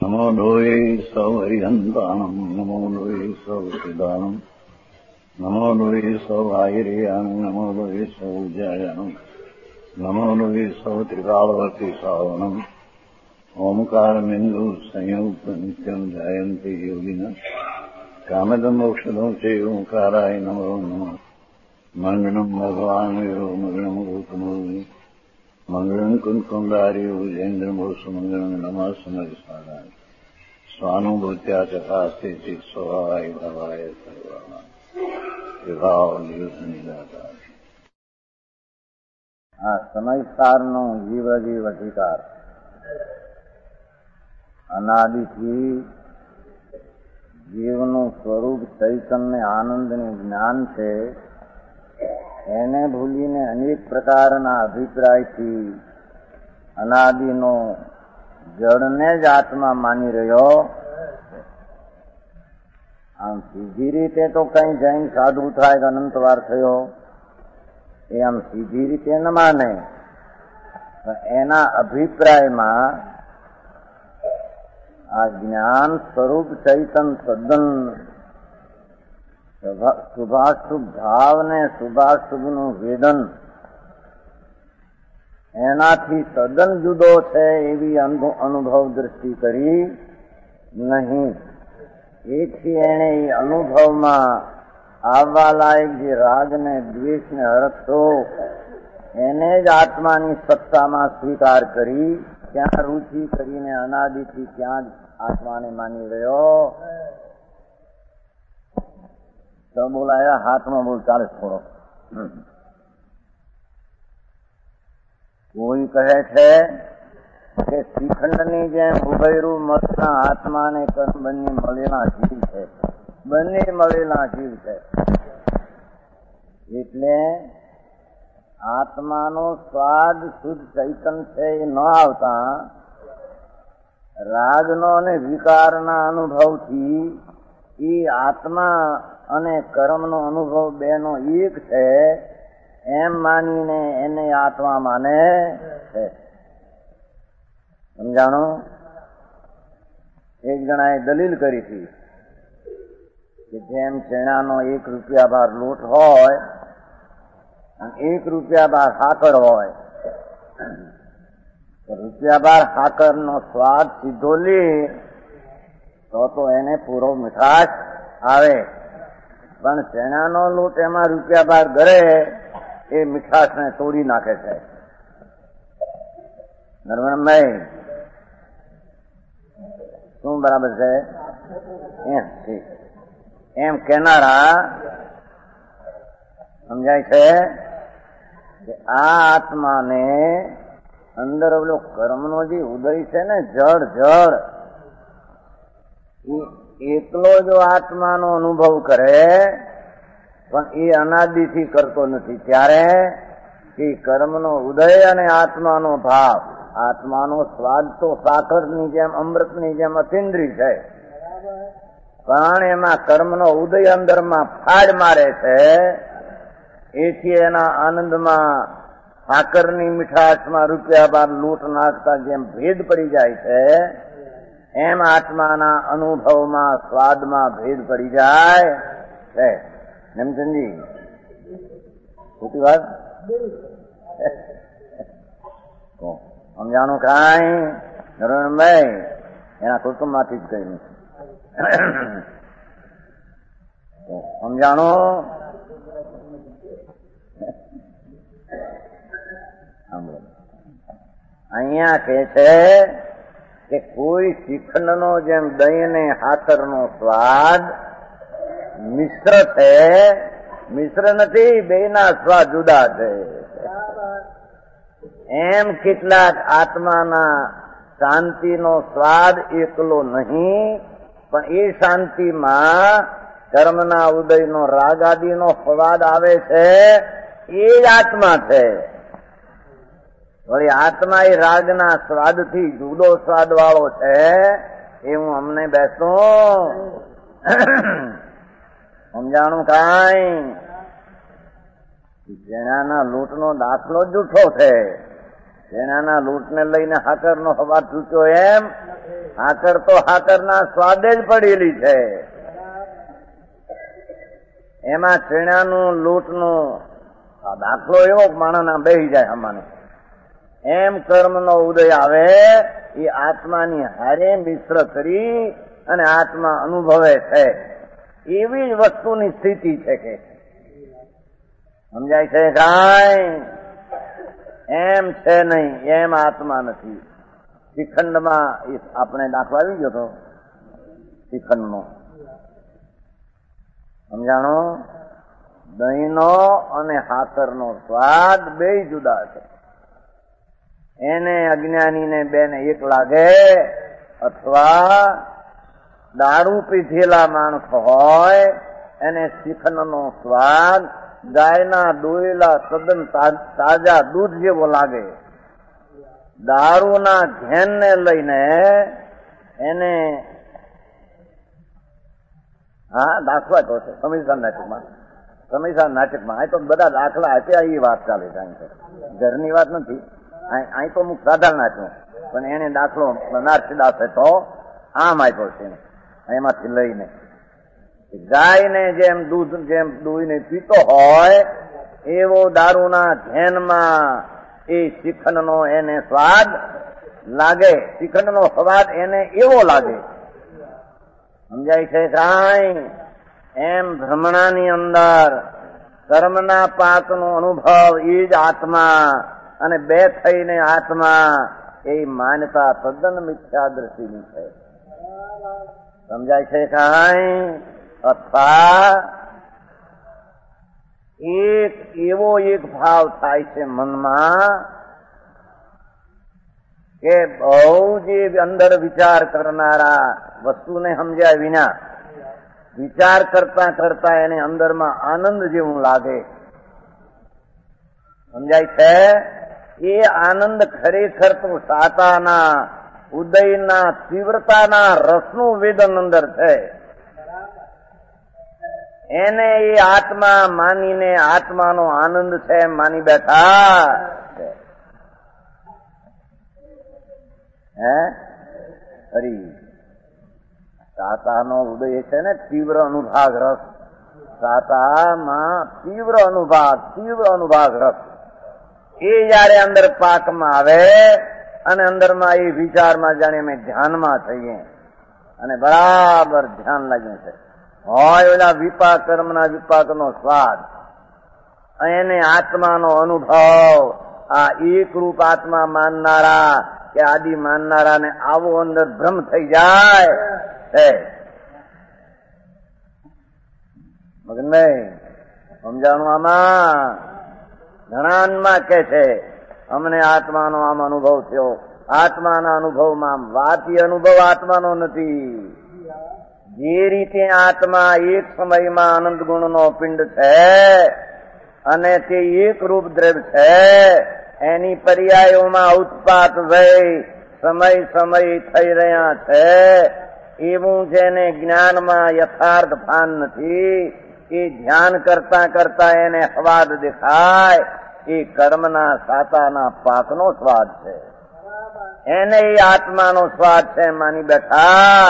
નમો લોહી સૌ હરિહંતાણમ નમો લોહી સૌ સિદ્ધાણમ નમો લોહી સૌ આયર્યાણમ નમો લોહી સૌ જયાણમ નમો લોહી સૌ ત્રિકાળવતી સાવણમ ઓમકારમિંદુ સંયુક્ત નિત્યમ જાયંતિ યોગિન કામદમોક્ષદો છે ઓંકારાય નમો નમઃ મંગળમ ભગવાન વીરો મંગળમ ગૌતમોની મંગળમ કુંકુંડાર્યો જૈન્દ્રમોષ મંગળમ નમઃ સમરિસારાય સ્વાનુભૂત્યા ચકાસ્તે ચિત સ્વભાવાય ભાવાય સર્વાય વિભાવ નિયુદ્ધની દાતા. આ સમયસારનો જીવ અધિકાર અનાદિથી જીવનું સ્વરૂપ ચૈતન્ય આનંદનું જ્ઞાન છે. એને ભૂલીને અનેક પ્રકારના અભિપ્રાયથી અનાદિનો જડને જ આત્મા માની રહ્યો. આમ સીધી રીતે તો કઈ જૈન સાધુ થાય કે અનંતવાર થયો એ આમ સીધી રીતે ન માને. એના અભિપ્રાયમાં આ જ્ઞાન સ્વરૂપ ચૈતન તદ્દન શુભાશુભ ભાવ ને શુભાશુભનું વેદન એનાથી તદ્દન જુદો છે એવી અનુભવ દ્રષ્ટિ કરી નહીં. એથી એણે એ અનુભવમાં આવવા લાયક જે રાગ ને દ્વેષ ને હરખતો એને જ આત્માની સત્તામાં સ્વીકાર કરી ત્યાં રુચિ કરીને અનાદિથી ત્યાં જ આત્માને માની રહ્યો. તો બોલાયા હાથમાં બોલ ચાલે થોડો. કોઈ કહે છે કે શ્રીખંડની જેમ ઉભયરૂ મતના આત્માને કર્મ બંને મળેલા જીવ છે. બંને મળેલા જીવ છે એટલે આત્માનો સ્વાદ શુદ્ધ ચૈતન છે એ ન આવતા રાગનો અને વિકારના અનુભવથી એ આત્મા અને કર્મનો અનુભવ બેનો એક છે એમ માનીને એને આત્મા માને છે. સમજાણો? એક જણાએ દલીલ કરી હતી કે જેમ ચણાનો 1 રૂપિયા ભાર લોટ હોય અને 1 રૂપિયા ભાર સાકર હોય, રૂપિયા ભાર સાકરનો સ્વાદ સીધો લે તો એને પૂરો મીઠાશ આવે, પણ ચણાનો લોટ એમાં રૂપિયા ભાર ગરે એ મીઠાશને તોડી નાખે છે. નરવણભાઈ શું બરાબર છે? એમ ઠીક એમ કેનારા સમજાય છે કે આ આત્માને અંદર ઓલો કર્મનો જે ઉદય છે ને જળ એકલો જો આત્માનો અનુભવ કરે પણ એ અનાદિથી કરતો નથી. ત્યારે એ કર્મનો ઉદય અને આત્માનો ભાવ, આત્માનો સ્વાદ તો સાકરની જેમ અમૃતની જેમ અતિન્દ્રિય છે, પણ એમાં કર્મનો ઉદય અંદરમાં ફાડ મારે છે. એથી એના આનંદમાં સાકરની મીઠાશમાં રૂપિયા બાર લૂંટ નાખતા જેમ ભેદ પડી જાય છે એમ આત્માના અનુભવમાં સ્વાદમાં ભેદ પડી જાય છે. નેમચંદજી ખોટી વાત સમજાણું? કાંઈ નરણભાઈ એના કુટુંબમાંથી જ કહ્યું સમજાણું? અહીંયા કે છે કે કોઈ શ્રીખંડનો જેમ દહીં ને હાથરનો સ્વાદ મિશ્ર છે, મિશ્ર નથી, બેના સ્વાદ જુદા છે. એમ કેટલાક આત્માના શાંતિનો સ્વાદ એકલો નહીં, પણ એ શાંતિમાં કર્મના ઉદયનો રાગ આદિનો સ્વાદ આવે છે એ જ આત્મા છે. વળી આત્મા એ રાગના સ્વાદથી જુદો સ્વાદ વાળો છે એવું અમને બેસું સમજાણું? કાંઈ ચણાના લોટનો દાખલો જૂઠો છે. ચણાના લોટને લઈને હાકરનો હવા તૂટ્યો એમ હાકર તો હાકરના સ્વાદે જ પડેલી છે. એમાં ચણાનું લોટનું દાખલો એવો માણસના બેસી જાય અમાને. એમ કર્મનો ઉદય આવે એ આત્માની હારે મિશ્ર કરી અને આત્મા અનુભવે છે. એવી જ વસ્તુની સ્થિતિ છે કે સમજાય છે કાંઈ? એમ છે નહીં, એમ આત્મા નથી. શ્રીખંડમાં આપણે દાખલો આવી ગયો હતો શ્રીખંડનો, સમજાણો? દહીંનો અને હાકરનો સ્વાદ બે જુદા છે. એને અજ્ઞાનીને બેને એક લાગે, અથવા દારૂ પીધેલા માણસ હોય એને શ્રીખંડનો સ્વાદ ગાયના દોયેલા તદ્દન તાજા દૂધ જેવો લાગે. દારૂના ઘેનને લઈને એને દાખલા કહો છો સમયસાર નાટકમાં અહીં તો બધા દાખલા આપ્યા એ વાત ચાલે છે. ઘરની વાત નથી, અહીં તો અમુક સાધારણ નાખ્યું, પણ એને દાખલો નરસિંહદાસે તો આમ આપ્યો છે. એમાંથી લઈને ગાયને જેમ દૂધને પીતો હોય એવો દારૂના ઘેનમાં એ શ્રીખંડનો એને સ્વાદ લાગે. શ્રીખંડનો સ્વાદ એને એવો લાગે. સમજાય છે કાંઈ? એમ ભ્રમણાની અંદર કર્મના પાકનો અનુભવ એ જ આત્મા, અને બે થઈને આત્મા, એ માન્યતા તદ્દન મિથ્યા દ્રષ્ટિની છે. સમજાય છે કાંઈ? અથવા એવો એક ભાવ થાય છે મનમાં કે બહુ જે અંદર વિચાર કરનારા વસ્તુને સમજ્યા વિના વિચાર કરતા કરતા એને અંદરમાં આનંદ જેવું લાગે. સમજાય છે? એ આનંદ ખરેખર તો સાતાના ઉદયના તીવ્રતાના રસનું વેદન અંદર છે. એને એ આત્મા માનીને આત્માનો આનંદ છે એમ માની બેઠા છે. હરી સાતાનો ઉદય છે ને તીવ્ર અનુભાગ રસ. સાતામાં તીવ્ર અનુભાગ રસ એ જયારે અંદર પાકમાં આવે અને અંદરમાં એ વિચારમાં જાણે અમે ધ્યાનમાં થઈએ અને બરાબર ધ્યાન લાગ્યું છે હોય ઓલા વિપાક કર્મના વિપાકનો સ્વાદ, એને આત્માનો અનુભવ, આ એક રૂપ આત્મા માનનારા કે આદિ માનનારા ને આવો અંદર ભ્રમ થઈ જાય છે. મગન ભાઈ સમજાણું? આમાં ઘણામાં કે છે અમને આત્માનો આમ અનુભવ થયો. આત્માના અનુભવમાં વાત એ અનુભવ આત્માનો નથી. જે રીતે આત્મા એક સમયમાં આનંદ ગુણનો પિંડ છે અને તે એક રૂપ દ્રવ્ય છે, એની પર્યાયોમાં ઉત્પાત વય સમય થઈ રહ્યા છે, એવું જેને જ્ઞાનમાં યથાર્થ ભાન નથી, એ ધ્યાન કરતા કરતા એને સ્વાદ દેખાય, એ કર્મના સાતાના પાકનો સ્વાદ છે. એને એ આત્માનો સ્વાદ છે માની બેઠા.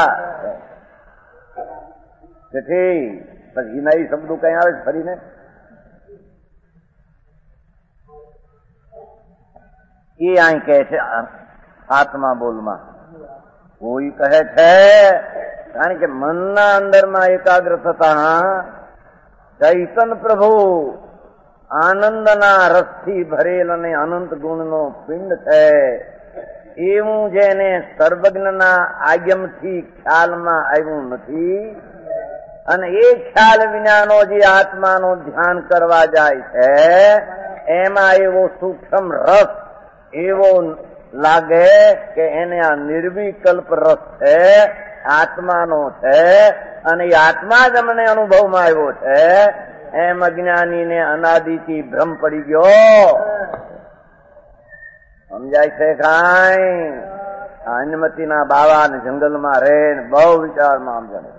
પછી નઈ શબ્દો કઈ આવે છે ફરીને? એ અહીં કહે છે આત્મા બોલમાં. કોઈ કહે છે કારણ કે મનના અંદરમાં એકાગ્ર થતા ચૈતન પ્રભુ આનંદના રસથી ભરેલ અને અનંત ગુણનો પિંડ છે, એવું જેને સર્વજ્ઞના આગમથી ખ્યાલમાં આવ્યું નથી, અને એ ખ્યાલ વિનાનો જે આત્માનું ધ્યાન કરવા જાય છે એમાં એવો સૂક્ષ્મ રસ એવો લાગે કે એને આ નિર્વિકલ્પ રસ છે, આત્માનો છે, અને એ આત્મા જ અમને અનુભવમાં આવ્યો છે. એમ અજ્ઞાનીને અનાદિથી ભ્રમ પડી ગયો. સમજાય છે કાંઈ? અન્નમતીના બાવા જંગલમાં રહે બહુ વિચારમાં આમ જાણે.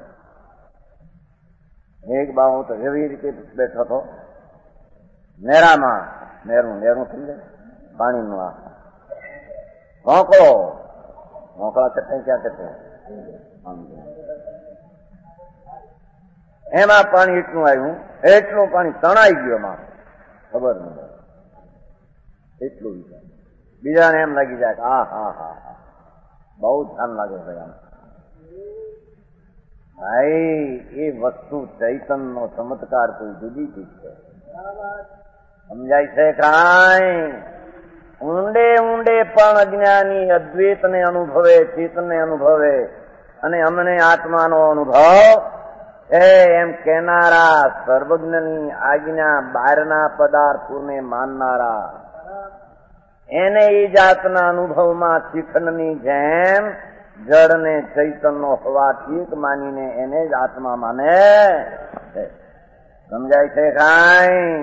એક બાવો તો એવી રીતે બેઠો હતો નેરામાં, નેરું સમજે પાણીનું આ ભોંકો મોકળા ચટણી ક્યાં ચટણી એમાં પાણી એટલું આવ્યું, એટલું પાણી તણાઈ ગયું એમાં, ખબર નહીં એટલું. બીજાને એમ લાગી જાય કે હા હા હા હા બહુ ધ્યાન લાગે છે ભાઈ. એ વસ્તુ ચૈતનનો ચમત્કાર કોઈ જુદી ચીજ છે, સમજાય છે કાંઈ? ઊંડે ઊંડે પણ અજ્ઞાની અદ્વૈતને અનુભવે, ચિત્તને અનુભવે અને અમને આત્માનો અનુભવ છે એમ કહેનારા, સર્વજ્ઞની આજ્ઞા બહારના પદાર્થોને માનનારા, એને એ જાતના અનુભવમાં શિખંડની જેમ જળને ચૈતનનો હોવાથી જ માનીને એને જ આત્મા માને છે. સમજાય છે કાંઈ?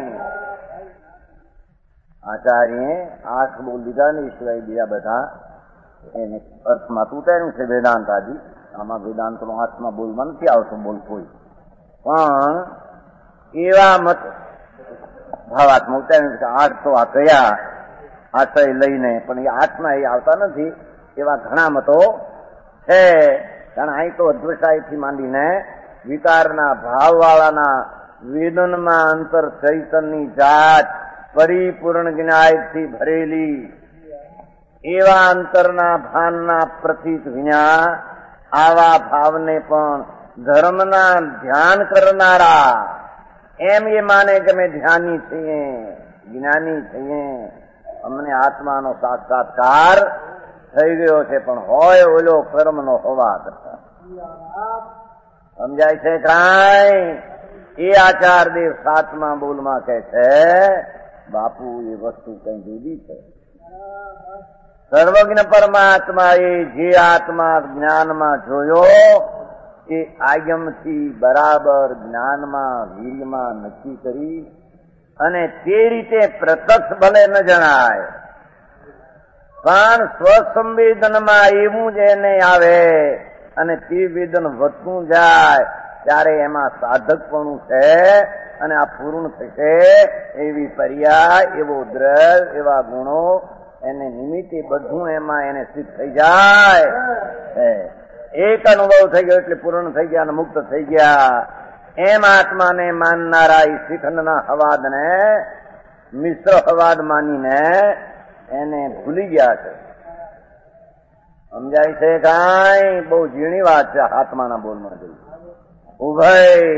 આચાર્યે આઠ બોલ લીધા ને સિવાય બીજા બધા એને અર્થમાં તૂટાયું છે વેદાંત આદિ. આમાં વેદાંતનો આઠમાં બોલમાં નથી આવતો બોલ કોઈ, પણ એવા મત ભાવાત્મા ઉતાર્યું કે આઠ તો આ કયા આશય લઈને, પણ એ આઠમાં એ આવતા નથી એવા ઘણા મતો છે. કારણ અહીં તો અદ્વૈતથી માંડીને વિકારના ભાવવાળાના વેદનમાં અંતર ચૈતનની જાત પરિપૂર્ણ જ્ઞાનથી ભરેલી એવા અંતરના ભાનના પ્રતીત વિના આવા ભાવને પણ ધર્મના ધ્યાન કરનારા એમ એ માને કે અમે ધ્યાની છીએ, જ્ઞાની છીએ, અમને આત્માનો સાક્ષાત્કાર થઈ ગયો છે, પણ હોય ઓલો કર્મનો હોવા કરતા. સમજાય છે કાંઈ? એ આચાર્યદેવ સાતમા બોલમાં કહે છે બાપુ એ વસ્તુ કઈ જુદી છે. સર્વજ્ઞ પરમાત્મા એ જે આત્મા જ્ઞાનમાં જોયો એ આગમથી બરાબર જ્ઞાનમાં વીર્યમાં નક્કી કરી અને તે રીતે પ્રત્યક્ષ ભલે ન જણાય પણ સ્વસંવેદનમાં એવું જ એને આવે અને તે વેદન વધતું જાય ત્યારે એમાં સાધકપણું છે અને આ પૂર્ણ થશે એવી પર્યાય, એવો દ્રવ્ય, એવા ગુણો એને નિમિત્તે બધું એમાં એને સિદ્ધ થઈ જાય. એક અનુભવ થઈ ગયો એટલે પૂર્ણ થઈ ગયા અને મુક્ત થઈ ગયા એમ આત્માને માનનારા એ શિખંડના હવાદને મિશ્ર હવાદ માનીને એને ભૂલી ગયા છે. સમજાય છે કાંઈ? બહુ ઝીણી વાત છે આત્માના બોલમાં જોઈ. ઉભય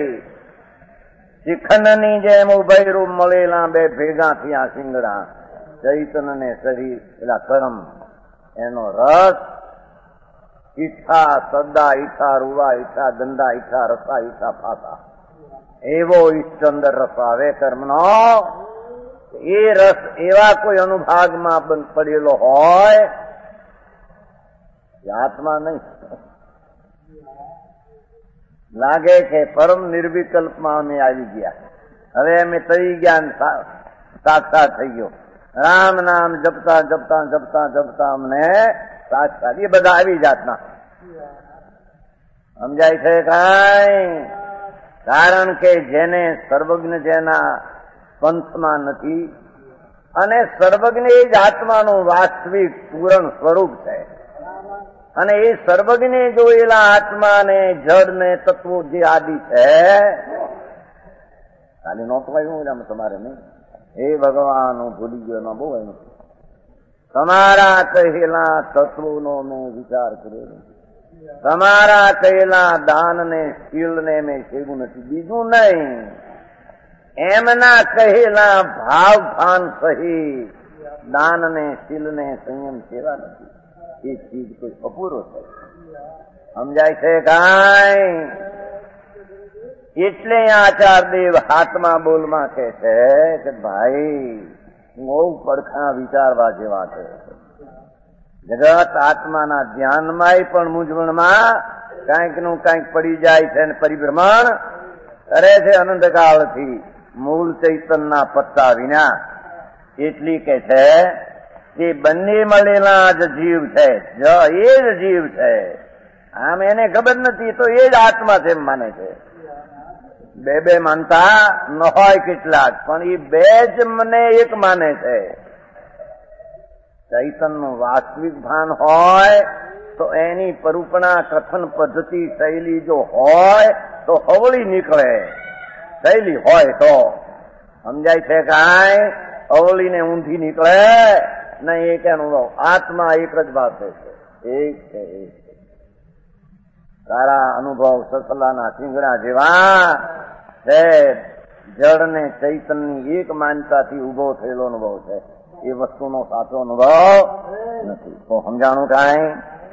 શિખંડની જેમ ઉભય રૂપ મળેલા બે ભેગા થયા સિંગડા, ચૈતન ને શરીર પેલા કર્મ, એનો રસ ઈચ્છા સદા, ઈચ્છા રૂવા, ઈચ્છા દંડા, ઈચ્છા રસા, ઈચ્છા ફાસા, એવો ઈશ્ચંદર રસ આવે કર્મનો. એ રસ એવા કોઈ અનુભાગમાં પડેલો હોય આત્મા નહીં. લાગે કે પરમ નિર્વિકલ્પમાં અમે આવી ગયા, હવે અમે થઈ ગયા, સાક્ષાત થઈ ગયો. રામ નામ જપતા જપતા જપતા જપતા અમને સાક્ષાત, એ બધા આવી જાતના. સમજાય છે કાંઈ? કારણ કે જેને સર્વજ્ઞ જેના પંથમાં નથી અને સર્વજ્ઞ એ જ આત્માનું વાસ્તવિક પૂરણ સ્વરૂપ છે અને એ સર્વજ્ઞે જોયેલા આત્માને જડ ને તત્વો જે આદિ છે ખાલી નોંધવાયું તમારે નહીં. હે ભગવાન હું ભૂલી ગયો એમાં બહુ એમ તમારા કહેલા તત્વોનો મેં વિચાર કર્યો, તમારા કહેલા દાન ને શીલ ને મેં સેવું નથી, બીજું નહીં. એમના કહેલા ભાવ ભાન સહિત દાન ને શીલ ને સંયમ સેવા નથી. એ ચીજ કોઈ અપૂરો છે. સમજાય છે કાંઈ? એટલે આચાર્યદેવ હાથમાં બોલમાં કહે છે કે ભાઈ બહુ પડખા વિચારવા જેવા છે. જગત આત્માના ધ્યાનમાંય પણ મૂંઝવણમાં કાંઈક નું કાંઈક પડી જાય છે અને પરિભ્રમણ કરે છે અનંતકાળથી મૂળ ચૈતનના પત્તા વિના. એટલી કે છે કે બંને મળેલા જ જીવ છે, એ જ જીવ છે. આમ એને ખબર નથી તો એ જ આત્મા છે એમ માને છે. બે બે માનતા ન હોય કેટલાક, પણ એ બે જ મને એક માને છે. ચૈતનનું વાસ્તવિક ભાન હોય તો એની પરૂપણા કથન પદ્ધતિ શૈલી જો હોય તો અવળી નીકળે. શૈલી હોય તો સમજાય છે કાંઈ? અવળીને ઊંધી નીકળે નહીં. એક અનુભવ આત્મા એક જ વાત છે, એક છે, એક છે. તારા અનુભવ સસલાના સિંગડા જેવા છે. જળ ને ચૈતનની એક માનતાથી ઉભો થયેલો અનુભવ છે. એ વસ્તુનો સાચો અનુભવ નથી. તો સમજાણું કાંઈ?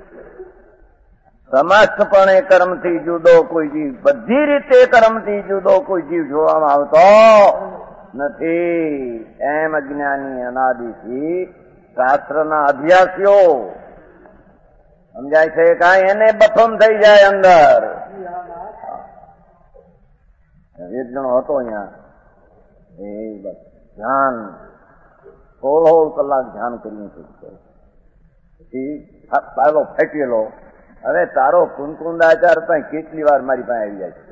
સમસ્તપણે કર્મથી જુદો કોઈ જીવ, બધી રીતે કર્મથી જુદો કોઈ જીવ જોવામાં આવતો નથી. એમ અજ્ઞાની અનાદિથી શાસ્ત્રના અભ્યાસીઓ સમજાય છે કાંઈ? એને બફમ થઈ જાય અંદર. એક જણો હતો અહીંયા, એ બસ ધ્યાન 16 કલાક ધ્યાન કર્યું છે. પછી પાલો ફેંકેલો. હવે તારો કુંકુંદાચાર પણ કેટલી વાર મારી પાસે આવી જાય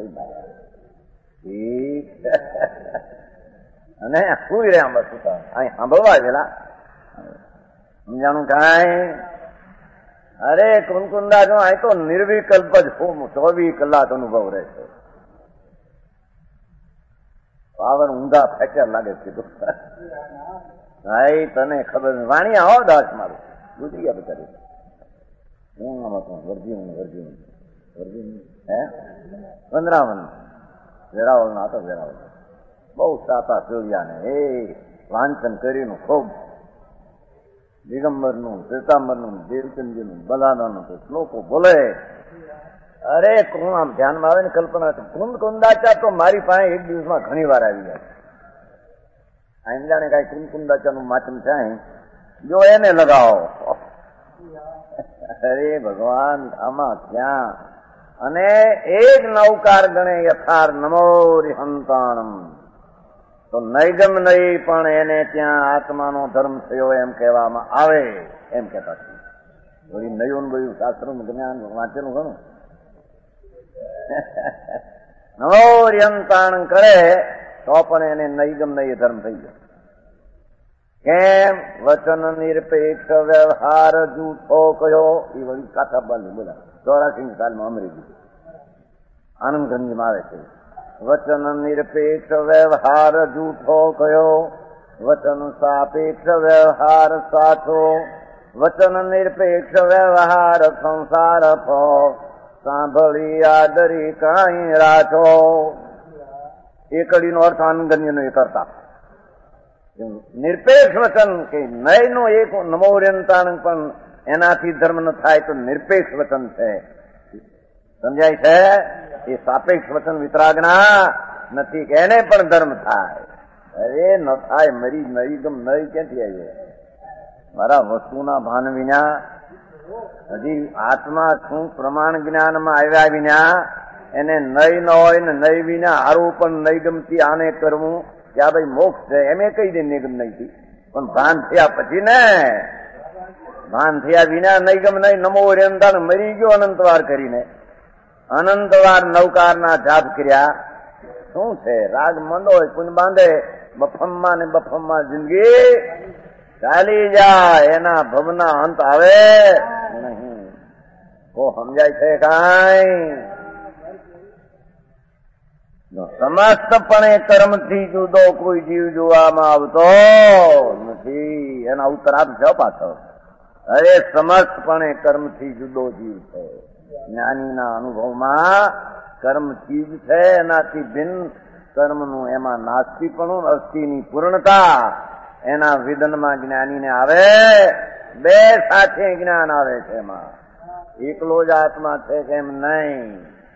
છે. અને સુઈ રહ્યા બસ અહીં સાંભળવા જેલા. સમજાણું કાંઈ? અરે કુંકુંદા જો અહીં તો નિર્વિકલ્પ જ 24 કલાક અનુભવ રહેશે. પાવર ઊંધા ફ્રેક્ચર લાગે છે. ભાઈ તને ખબર વાણી આવો દાસ મારું ગુજરી ગયા બચારી. વંદરાવન વેરાવળ ના હતો. વેરાવળ બહુ સાતા સૂર્યા ને એ વાંચન કર્યું ખૂબ. દિગંબરનું, શ્વેતાંબરનું, દેવચંદજીનું, બલાદાનું શ્લોકો બોલે. અરે કોણ આમ ધ્યાનમાં આવે ને કલ્પના. કુંદકુંદાચાર તો મારી પાસે એક દિવસમાં ઘણી વાર આવી જાય. આમ જાણે કઈ કુંદકુંદાચારનું માચમ થાય જો એને લગાવો. અરે ભગવાન આમાં ક્યાં. અને એક નૌકાર ગણે યથાર નમો રિહંતાણમ. તો નૈગમ નહીં પણ એને ત્યાં આત્માનો ધર્મ થયો એમ કહેવામાં આવે. એમ કહેતા છે. વળી નયું બયું શાસ્ત્રનું જ્ઞાન વાંચેલું ઘણું. નમો રિહંતાણ કરે તો પણ એને નૈગમ નહીં ધર્મ થઈ ગયો. કેમ? વચન નિરપેક્ષ વ્યવહાર જૂઠો કયો. એ વળી કાથાબાલી બોલા 84 સાલમાં અમરેલી આનંદગંજમાં આવે છે. વચન નિરપેક્ષ વ્યવહાર જૂઠો કયો. વચન સાપેક્ષ વ્યવહાર સાચો. વચન નિરપેક્ષ વ્યવહાર સંસાર ફો. સાંભળી આદરી કાંઈ રાખો. એ કડીનો અર્થ આનંદગંજનો એ કરતા. નિરપેક્ષ વચન કે નયનો એક નમોર્યંતાણ પણ એનાથી ધર્મ ન થાય તો નિરપેક્ષ વચન છે. સમજાય છે? એ સાપેક્ષ વચન વિતરાગના નથી કે એને પણ ધર્મ થાય. અરે ન થાય. મરી નરીગમ નરી ક્યાંથી આવી? મારા વસ્તુના ભાન વિના, હજી આત્મા શું પ્રમાણ જ્ઞાનમાં આવ્યા વિના એને નય ન હોય ને નય વિના હારું પણ નૈગમથી આને કરવું કે આ ભાઈ મોક્ષ છે એમ કહી દે. નિગમ નહીં પણ ભાન થયા પછી ને, ભાન થયા વિના નૈગમ નહીં. નમો રેંદાણ મરી ગયો અનંતવાર કરીને. અનંતવાર નવકારના જાપ કર્યા. શું છે? રાગ મંડો હોય, પુન બાંધે, બફમમાં ને બફમમાં જિંદગી ચાલી જાય. એના ભવના અંત આવે નહીં. તો સમજાય છે કાંઈ? સમસ્તપણે કર્મથી જુદો કોઈ જીવ જોવામાં આવતો નથી. એના ઉત્તર આપજો પાછો. અરે સમસ્તપણે કર્મથી જુદો જીવ છે. જ્ઞાનીના અનુભવમાં કર્મ ચીજ છે, એનાથી ભિન્ન કર્મનું એમાં નાસ્તિકપણું, અસ્થિની પૂર્ણતા એના વિદનમાં જ્ઞાનીને આવે. બે સાથે જ્ઞાન આવે છે. એમાં એકલો જ આત્મા છે કેમ નહીં?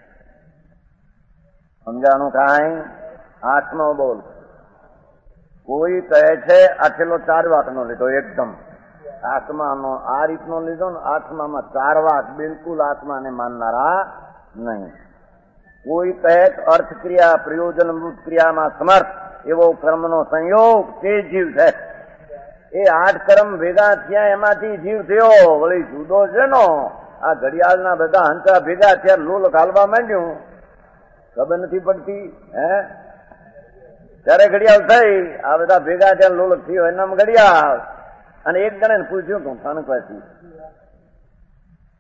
સમજાણું કાંઈ? આત્મા બોલ. કોઈ કહે છે આ છેલ્લો 4 વાકનો લીધો એકદમ. આત્માનો આ રીતનો લીધો ને. આત્મામાં 4 વાક બિલકુલ આત્માને માનનારા નહીં. કોઈ કહે અર્થક્રિયા પ્રયોજનભૂત ક્રિયામાં સમર્થ એવો કર્મનો સંયોગ તે જીવ છે. એ 8 કર્મ ભેગા થયા એમાંથી જીવ થયો. વળી જુદો છે નો. આ ઘડિયાળના બધા હંચા ભેગા થયા લોલ ઘાલવા માંડ્યું. ખબર નથી પડતી હે? ત્યારે ઘડિયાળ થઈ. આ બધા ભેગા થયા લોલ થયો એનામ ઘડિયાળ. અને એક જણે પૂછ્યું તું તણકવાથી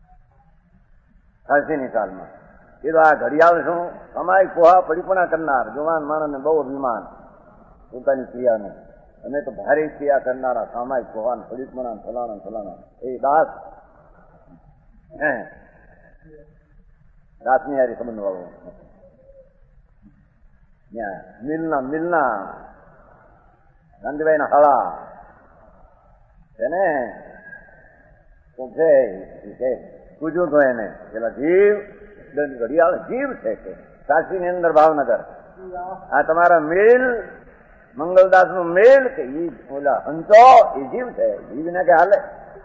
ફાંસીની સાલમાં એ તો આ ઘડિયાળ શું અમારી કોહા પડીપણા કરનાર જુવાન માણસને બહુ અભિમાન પોતાની ક્રિયાનું. અમે તો ભારે ક્રિયા કરનારા સામાયિક કોહાન પડીપણા ફલાણા ફલાણા એ દાસ દાસની હારી સંબંધ વાળો મિલના ગાંધીભાઈ ના હળા એને પૂછ્યું તો એને પેલા જીવ ઘડિયાળ જીવ છે કે કાશી ની અંદર ભાવનગર આ તમારા મિલ મંગલદાસ નું મિલ કે ઈ ઓલા હંચો એ જીવ છે જીવ ને કે હાલે.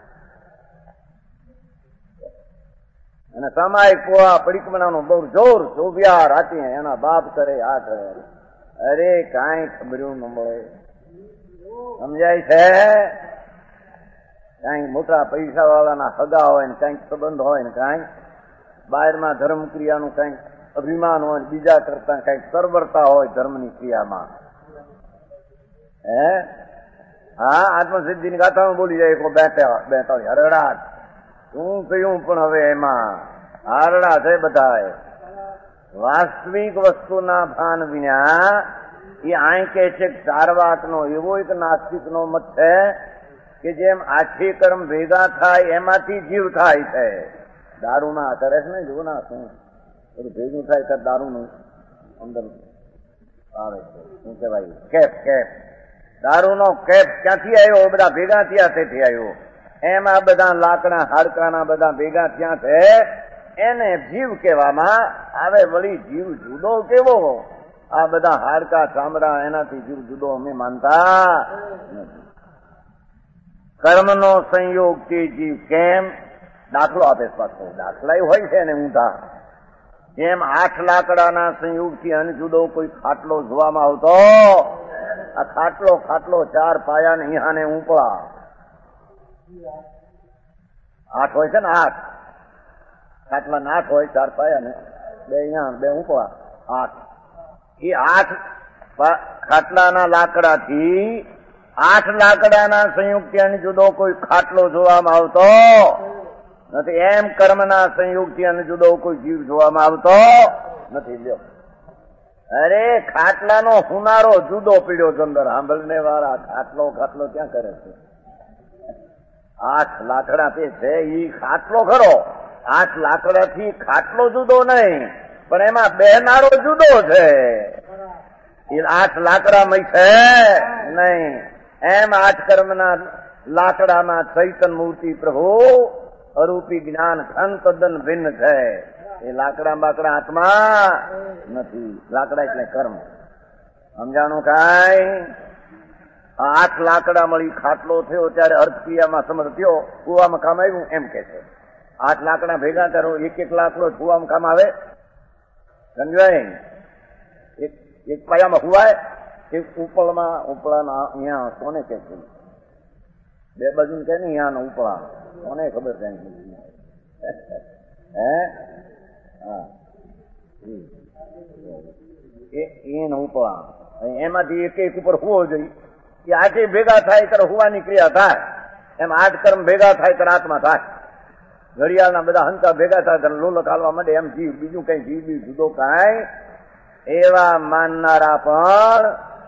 અને સામાયિક પોવા પડીકમણાનું બહુ જોર ચોભિયા રાતી એના બાપ કરે આ કરે. અરે કાંઈ ખબર્યું ન મળે સમજાય છે. કાંઈક મોટા પૈસા વાળાના હગા હોય ને કાંઈક સંબંધ હોય ને કાંઈક બહારમાં ધર્મ ક્રિયાનું કાંઈક અભિમાન હોય ને બીજા કરતા કાંઈક સરબરતા હોય ધર્મની ક્રિયામાં. હા આત્મસિદ્ધિની ગાથામાં બોલી જાય કો 42 હરડાટ શું કહ્યું પણ હવે એમાં હારડા છે બધા. વાસ્તવિક વસ્તુના ભાન વિના એ આય કે છે ચારવાકનો એવો એક નાસ્તિકનો મત છે કે જેમ આખી કર્મ ભેગા થાય એમાંથી જીવ થાય છે. દારૂના કરે છે ને જો ના શું બધું ભેગું થાય ત્યારે દારૂનું અંદર આવે છે શું કહેવાય કેપ દારૂનો કેપ ક્યાંથી આવ્યો બધા ભેગા થયા તેથી આવ્યો. એમાં બધા લાકડા હાડકાના બધા ભેગા થયા છે એને જીવ કહેવામાં આવે. વળી જીવ જુદો કેવો આ બધા હાડકા ચામડા એનાથી જીવ જુદો અમે માનતા નથી. કર્મનો સંયોગથી જીવ કેમ દાખલો આપે પાછો દાખલા હોય છે ને ઊંધા જેમ 8 લાકડાના સંયોગથી અન જુદો કોઈ ખાટલો જોવામાં આવતો આ ખાટલો 4 પાયા ને અહીંયા ઉપળા 8 હોય છે ને 8 ખાટલા 8 હોય 4 પાયા ને 2 અહીંયા 2 ઉપળા 8 એ 8 ખાટલાના લાકડાથી 8 લાકડાના સંયુક્ત જુદો કોઈ ખાટલો જોવામાં આવતો નથી. એમ કર્મના સંયુક્ત જુદો કોઈ જીવ જોવામાં આવતો નથી. લ્યો અરે ખાટલાનો હુનારો જુદો પીડ્યો અંદર સાંભળને વાળા ખાટલો ક્યાં કરે છે. 8 લાકડા તે છે ઈ ખાટલો ખરો. 8 લાકડાથી ખાટલો જુદો નહીં પણ એમાં બેનારો જુદો છે. એ 8 લાકડામાં છે નહીં. એમ 8 કર્મના લાકડામાં ચૈતન મૂર્તિ પ્રભુ અરૂપી જ્ઞાન ખંડ તદ્દન ભિન્ન છે. એ લાકડા બાકડા આત્મા નથી. લાકડા એટલે કર્મ સમજાણું કાંઈ. 8 લાકડા મળી ખાટલો થયો ત્યારે અર્થક્રિયામાં સમર્થ થયો કુવામાં કામ આવ્યું એમ કે છે. 8 લાકડા ભેગા કરો 1 લાકડો કુવામાં કામ આવે સમજાય. એક પાયામાં હુવાય એક ઉપળાના અહીંયા કોને કે છે 2 બાજુ કે ને અહીંયા ઉપળા કોને ખબર છે એનો ઉપળા એમાંથી એક ઉપર હુવો જોઈએ. એ આખે ભેગા થાય ત્યારે હુવાની ક્રિયા થાય. એમ 8 કર્મ ભેગા થાય ત્યારે આત્મા થાય. ઘડિયાળના બધા હંકા ભેગા થાય ત્યારે લોલક હાલવા માંડે એમ જીવ બીજું કઈ જીવ બી જુદો કાંઈ એવા માનનારા પણ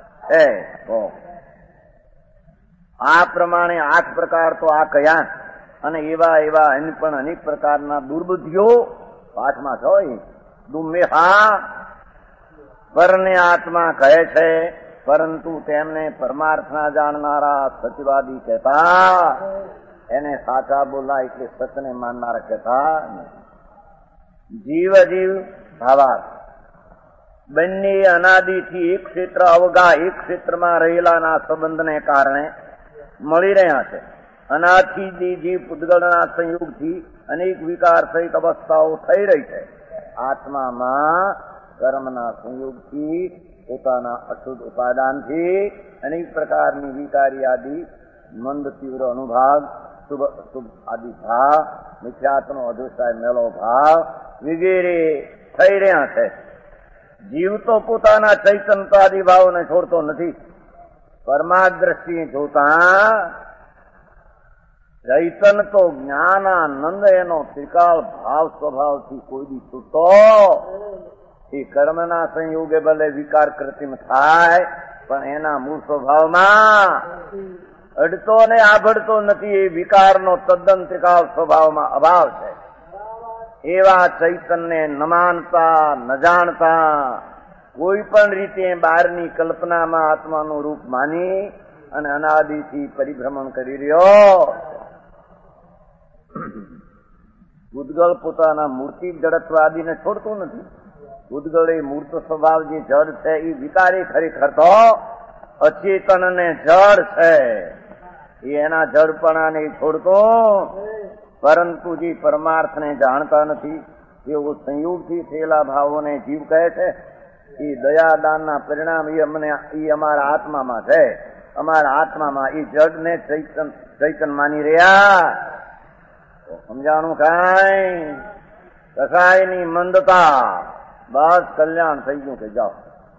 આ પ્રમાણે 8 પ્રકાર તો આ કયા અને એવા પણ અનેક પ્રકારના દુર્બુદ્ધિઓ પાઠમાં હોય. દુમેહા પરને આત્મા કહે છે પરંતુ તેમને પરમાર્થના જાણનારા સચવાદી કહેતા એને સાચા બોલા એટલે સતને માનનારા કહેતા. જીવ ભાવાર્થ બંને અનાદિથી એક ક્ષેત્ર અવગા એક ક્ષેત્રમાં રહેલાના સંબંધને કારણે મળી રહ્યા છે. અનાદિથી જીવ પૂતગળના સંયોગથી અનેક વિકાર સહિત અવસ્થાઓ થઈ રહી છે. આત્મામાં કર્મના સંયોગથી પોતાના અશુદ્ધ ઉપાદાનથી અનેક પ્રકારની વિકારી આદિ મંદ તીવ્ર અનુભાવ શુભ આદિ ભાવ મિથ્યાત્મનો અધોષાય મેળો ભાવ વગેરે થઈ રહ્યા છે. જીવ તો પોતાના ચૈતન્યતાદિ ભાવને છોડતો નથી. પરમાર્થ દ્રષ્ટિએ જોતા ચૈતન તો જ્ઞાનાનંદ એનો ત્રિકાળ ભાવ સ્વભાવથી કોઈ દી છૂટતો એ કર્મના સંયોગે ભલે વિકાર કૃત્રિમ થાય પણ એના મૂળ સ્વભાવમાં અડતો ને આભડતો નથી. એ વિકારનો તદ્દન ત્રિકાળ સ્વભાવમાં અભાવ છે. એવા ચૈતનને ન માનતા ન જાણતા કોઈ પણ રીતે બહારની કલ્પનામાં આત્માનું રૂપ માની અને અનાદિથી પરિભ્રમણ કરી રહ્યો. ઉદ્ગલ પોતાના મૂર્તિ જડત્વાદીને છોડતું નથી. ઉદ્ગલ એ મૂર્ત સ્વભાવ જે જડ છે એ વિકારી ખરેખર તો અચેતન ને જડ છે. એ એના જડપણાને છોડતું, પરંતુ જે પરમાર્થને જાણતા નથી એવો સંયોગથી થયેલા ભાવોને જીવ કહે છે. એ દયાદાનના પરિણામ એ અમારા આત્મામાં છે. અમારા આત્મામાં એ જડને ચૈતન માની રહ્યા. સમજાણું કાંઈ? કસાયની મંદતા, બસ કલ્યાણ થઈ ગયું કે જાઓ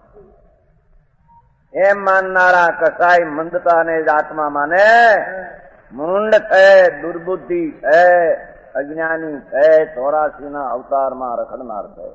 એમ માનનારા કસાય મંદતાને જ આત્મા માને. મૂંડ છે, દુર્બુદ્ધિ છે, અજ્ઞાની છે, 84ના અવતારમાં રખડનાર છે.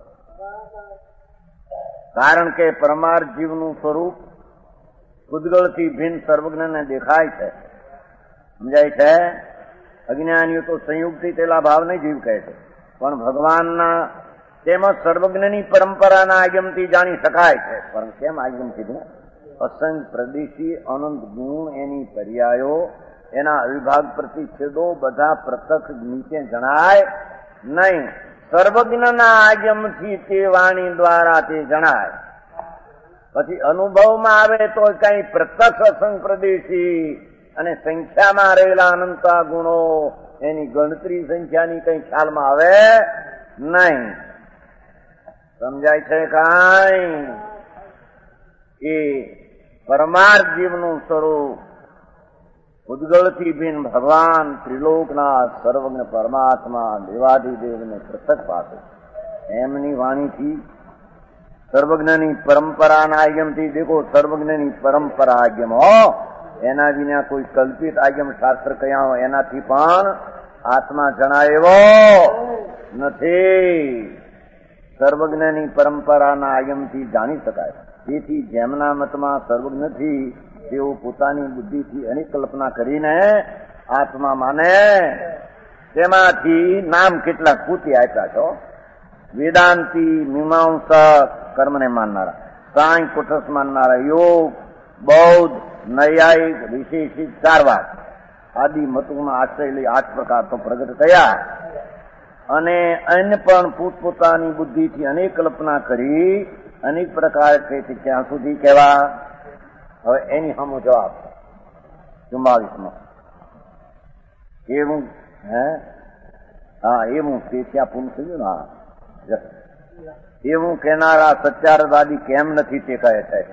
કારણ કે પરમાર્થ જીવનું સ્વરૂપ ઉદ્ગલથી ભિન્ન સર્વજ્ઞને દેખાય છે. સમજાય છે? અજ્ઞાનીઓ તો સંયુક્તથી તેલા ભાવને જીવ કહે છે, પણ ભગવાનના તેમજ સર્વજ્ઞની પરંપરાના આગમથી જાણી શકાય છે. પણ કેમ આગમ કીધું? અસંગ પ્રદેશી અનંત ગુણ, એની પર્યાયો, એના અવિભાગ પ્રતિછેદો બધા પ્રત્યક્ષ નીચે જણાય નહીં. સર્વજ્ઞના આગમથી તે વાણી દ્વારા તે જણાય. પછી અનુભવમાં આવે તો કઈ પ્રત્યક્ષ અસંગ પ્રદેશી અને સંખ્યામાં રહેલા અનંતા ગુણો એની ગણતરી સંખ્યાની કઈ ખ્યાલમાં આવે નહીં. સમજાય છે કાંઈ? એ પરમાર્થ જીવનું સ્વરૂપ ઉદ્ગલથી ભિન્ન ભગવાન ત્રિલોકના સર્વજ્ઞ પરમાત્મા દેવાધિદેવને પૃથક પાસે એમની વાણીથી સર્વજ્ઞની પરંપરાના આગમથી દેખો, સર્વજ્ઞની પરંપરા આગમ હો, એના વિના કોઈ કલ્પિત આગમ શાસ્ત્ર કયા હો એનાથી પણ આત્મા જણાય એવો નથી. સર્વજ્ઞની પરંપરાના આગમથી જાણી શકાય. તેથી જેમના મતમાં સર્વજ્ઞ નથી તેઓ પોતાની બુદ્ધિથી અનેક કલ્પના કરીને આત્મા માને. તેમાંથી નામ કેટલાક પૂછી આપ્યા છો. વેદાંતિ, મીમાંસક, કર્મને માનનારા, સાંઈ કુટસ માનનારા, યોગ, બૌદ્ધ, નૈયાયિક, વિશેષિત, ચારવાક આદિ મતોના આશ્રય લઈ 8 પ્રકાર તો પ્રગટ થયા. અને અન્ય પણ પોતપોતાની બુદ્ધિથી અનેક કલ્પના કરી અનેક પ્રકાર છે. ક્યાં સુધી કહેવા? હવે એની સામો જવાબ 44માં. એવું એવું તે ત્યાં પૂર્ણ થયું ને. એવું કહેનારા સચ્ચારવાદી કેમ નથી તે કહે છે.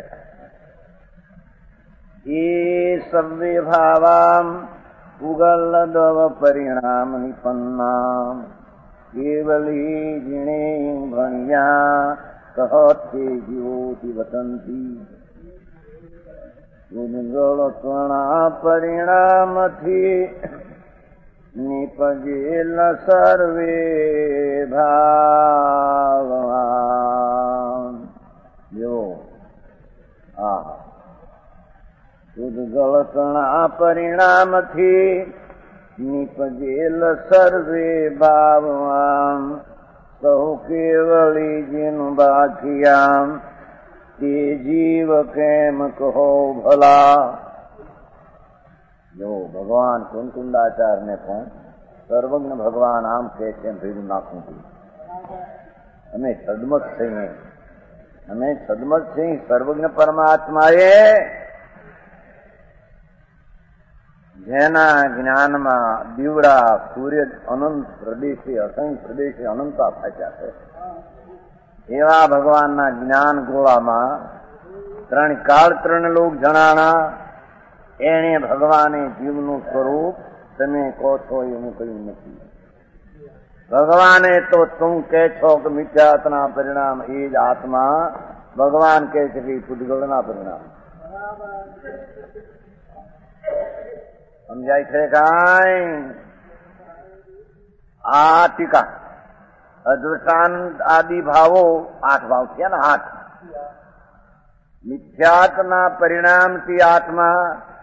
એ સર્વે ભાવામ ઉગલદવ પરિણામ નિપન્ના કેવલી જીણે ભણ્યા કહતે જીવોથી વતંતી ઉદ્ગલકણા પરિણામથી નિપજેલ સર્વે ભાવાન. જો ઉદ્ગલકણા પરિણામથી નિપજેલ સર્વે ભાવાન સૌ કેવલી જીન બાખિયામ તે જીવ કેમ કહો ભલા. જો ભગવાન કુંકુંડાચાર્યને પણ સર્વજ્ઞ ભગવાન આમ કહે છે ભેડું નાખવું જોઈએ. અમે સદમત છીએ. સર્વજ્ઞ પરમાત્માએ જેના જ્ઞાનમાં દીવડા સૂર્ય અનંત પ્રદેશે અસંખ્ય પ્રદેશે અનંતા ફાચ્યા છે, એવા ભગવાનના જ્ઞાન ગોળામાં 3 કાળ 3 લોક જણાણા. એને ભગવાને જીવનું સ્વરૂપ તમે કહો છો એવું કહ્યું નથી. ભગવાને તો તું કહે છો કે મિથ્યાત્વના પરિણામ એ જ આત્મા. ભગવાન કહે છે કે પૂતગલના પરિણામ. સમજાય છે કાંઈ? આ ટીકા અદૃષ્ટાંત આદિ ભાવો 8 ભાવ થયા ને 8. મિથ્યાત્વના પરિણામથી આત્મા,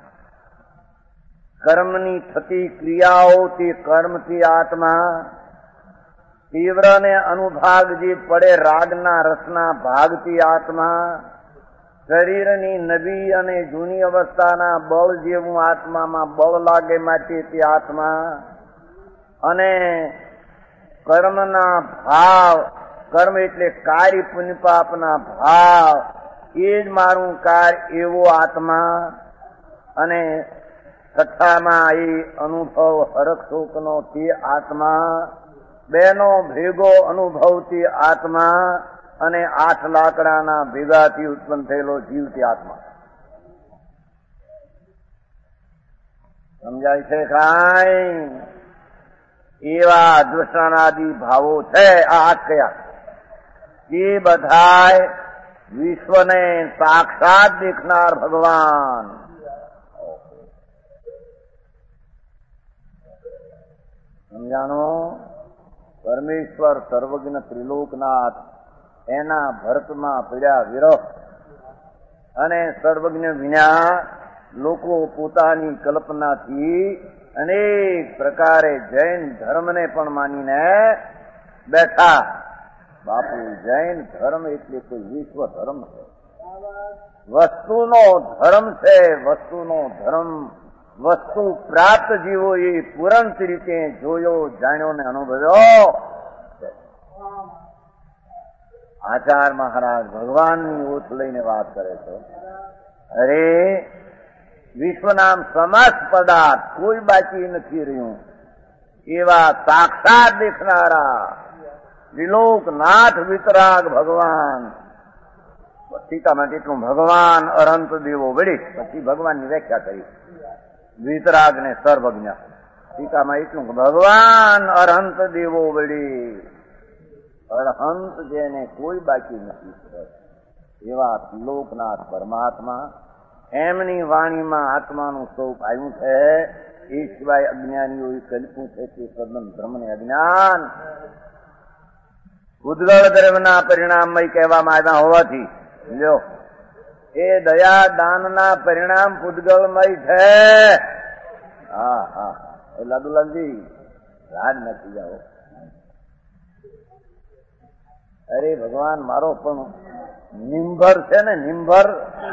કર્મની થતી ક્રિયાઓથી કર્મથી આત્મા, તીવ્ર ને અનુભાગ જે પડે રાગના રસના ભાગથી આત્મા, શરીરની નવી અને જૂની અવસ્થાના બળ જેવું આત્મામાં બળ લાગે માટે તે આત્મા, અને કર્મના ભાવ, કર્મ એટલે કાર્ય પુણ્ય પાપના ભાવ, એ જ મારું કાર્ય એવો આત્મા, અને કથામાં એ અનુભવ હરખ શોકનો તે આત્મા, બેનો ભેગો અનુભવથી આત્મા, અને 8 લાકડાના ભેગાથી ઉત્પન્ન થયેલો જીવ તે આત્મા. સમજાય છે કાંઈ? એવા દૃષ્ટાનાદિ ભાવો છે આ 8 કયા? એ બધાય વિશ્વને સાક્ષાત દેખનાર ભગવાન. સમજાણો? પરમેશ્વર સર્વજ્ઞ ત્રિલોકનાથ, એના ભરતમાં પીડ્યા વિરહ, અને સર્વજ્ઞ વિના લોકો પોતાની કલ્પનાથી અનેક પ્રકારે જૈન ધર્મને પણ માનીને બેઠા. બાપુ, જૈન ધર્મ એટલે કોઈ વિશ્વ ધર્મ છે, વસ્તુનો ધર્મ છે, વસ્તુનો ધર્મ. વસ્તુ પ્રાપ્ત જીવો એ પુરંત રીતે જોયો, જાણ્યો ને અનુભવ્યો. આચાર્ય મહારાજ ભગવાનની ઓથ લઈને વાત કરે છે. અરે, વિશ્વનામ સમસ્ત પદાર્થ કોઈ બાકી નથી રહ્યું એવા સાક્ષાત દેખનારા ત્રિલોકનાથ વિતરાગ ભગવાન. ટીકામાં એટલું ભગવાન અનંત દેવો વળી, પછી ભગવાનની વ્યાખ્યા કરી વિતરાગ ને સર્વજ્ઞ. ટીકામાં એટલું ભગવાન અનંત દેવો વળી, અરહંત જેને કોઈ બાકી નથી એવા ત્રિલોકનાથ પરમાત્મા. એમની વાણીમાં આત્માનું સ્વરૂપ આવ્યું છે. એ સિવાય અજ્ઞાનીઓએ કલ્પ્યું છે કે સદન ધર્મને અજ્ઞાન. ઉદ્ગળ દ્રવ્યના પરિણામમય કહેવામાં આવ્યા હોવાથી લ્યો, એ દયા દાનના પરિણામ પૂદગલમય છે. હા હા, એ લાદુલાલજી રાજ નથી જાઓ. અરે ભગવાન મારો પણ નિંભર છે ને, નિંભર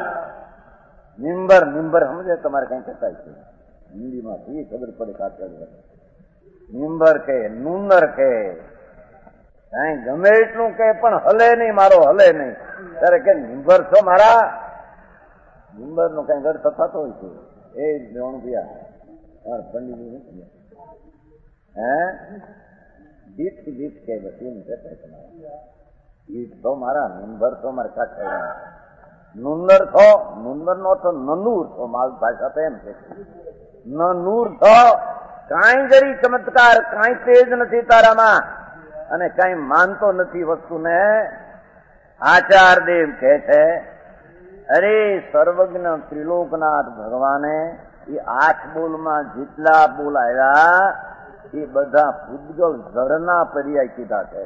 નિંબર નિંબર સમજે તમારે કઈ કહેતા છે હિન્દીમાં એ ખબર પડે કાચા. નિંબર કે નુનર કે કઈ ગમે એટલું કે પણ હલે નહીં, મારો હલે નહીં. ત્યારે કે નિંબર છો મારા? નિંબર નો કઈ અર્થ થતો હોય છે એ ભયા પંડિત હે દીઠ દીઠ કે બધી કહેતા તમારા દીઠ છો મારા, નિંબર છો મારા કાચા. નુંદર છો, નુંદર નો તો નનૂર છો, માલ ભાષા તો એમ છે. નનૂર છો, કાંઈ જરી ચમત્કાર, કાંઈ તેજ નથી તારામાં, અને કાંઈ માનતો નથી વસ્તુને. આચાર દેવ કહે છે, અરે સર્વજ્ઞ ત્રિલોકનાથ ભગવાને એ 8 બોલમાં જેટલા બોલ આવ્યા એ બધા પૂદગલ જળના પર્યાય કીધા છે.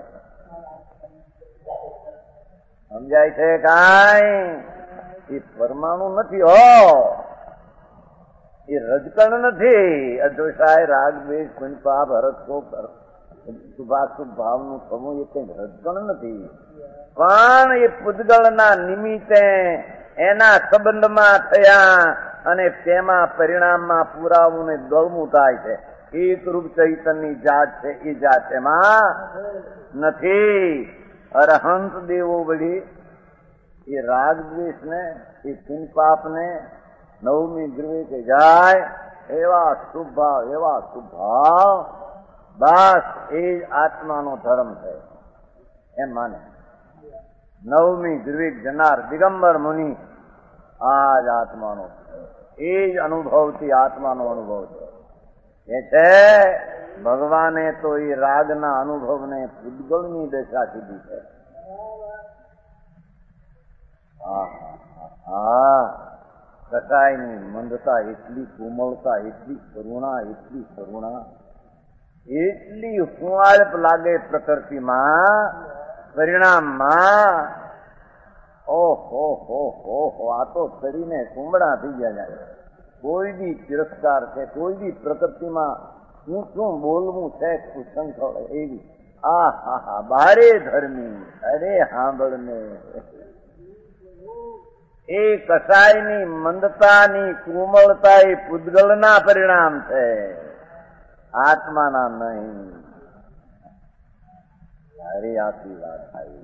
સમજાય છે કાંઈ? એ પરમાણુ નથી હો, એ રજકણ નથી. અદ્વૈતાય રાગ દ્વેષ પુણ્ય પાપ હરખ શોક શુભાશુભ ભાવનું થવું એ કઈ રજકણ નથી, પણ એ પૂદગળના નિમિત્તે એના સંબંધમાં થયા અને તેમાં પરિણામમાં પુરાવું ને ગળવું થાય છે. એક રૂપ ચૈતન્યની જાત છે, એ જાત એમાં નથી. અરહંત દેવો વળી એ રાગ દ્વેષ ને, એ પુણ્ય પાપ ને નવમી ધ્રુવે કે જાય એવા શુભ ભાવ, એવા શુભ ભાવ, બસ એ જ આત્માનો ધર્મ છે એમ માને. નવમી ધ્રુવિક જનાર દિગંબર મુનિ આ જ આત્માનો, એ જ અનુભવથી આત્માનો અનુભવ છે. એ છે ભગવાને તો એ રાગના અનુભવને પૂદગલની દશા કીધી છે. હા, 8 લાકડાના ભેગાથી ઉત્પન્ન થયેલો જીવ તે આત્મા. સમજાય છે કાંઈ? એવા દૃષ્ટાનાદિ ભાવો છે આ 8 કયા? એ બધાય વિશ્વને સાક્ષાત દેખનાર ભગવાન. કસાયની મંદતા, એટલી કોમળતા, એટલી કરુણા, એટલી હુંઆળપ લાગે પ્રકૃતિમાં, પરિણામમાં. ઓહો હો હો હો, આ તો શરીરને કુંબળા થઈ ગયા. કોઈ બી તિરસ્કાર છે, કોઈ બી પ્રકૃતિમાં શું બોલવું છે કુશંખળ એવી. આ હા હા, બારે ધર્મી, અરે સાંભળને. એ કસાયની મંદતાની કોમળતા એ પૂતગલના પરિણામ છે, આત્માના નહીં. અરે આખી વાત આવી.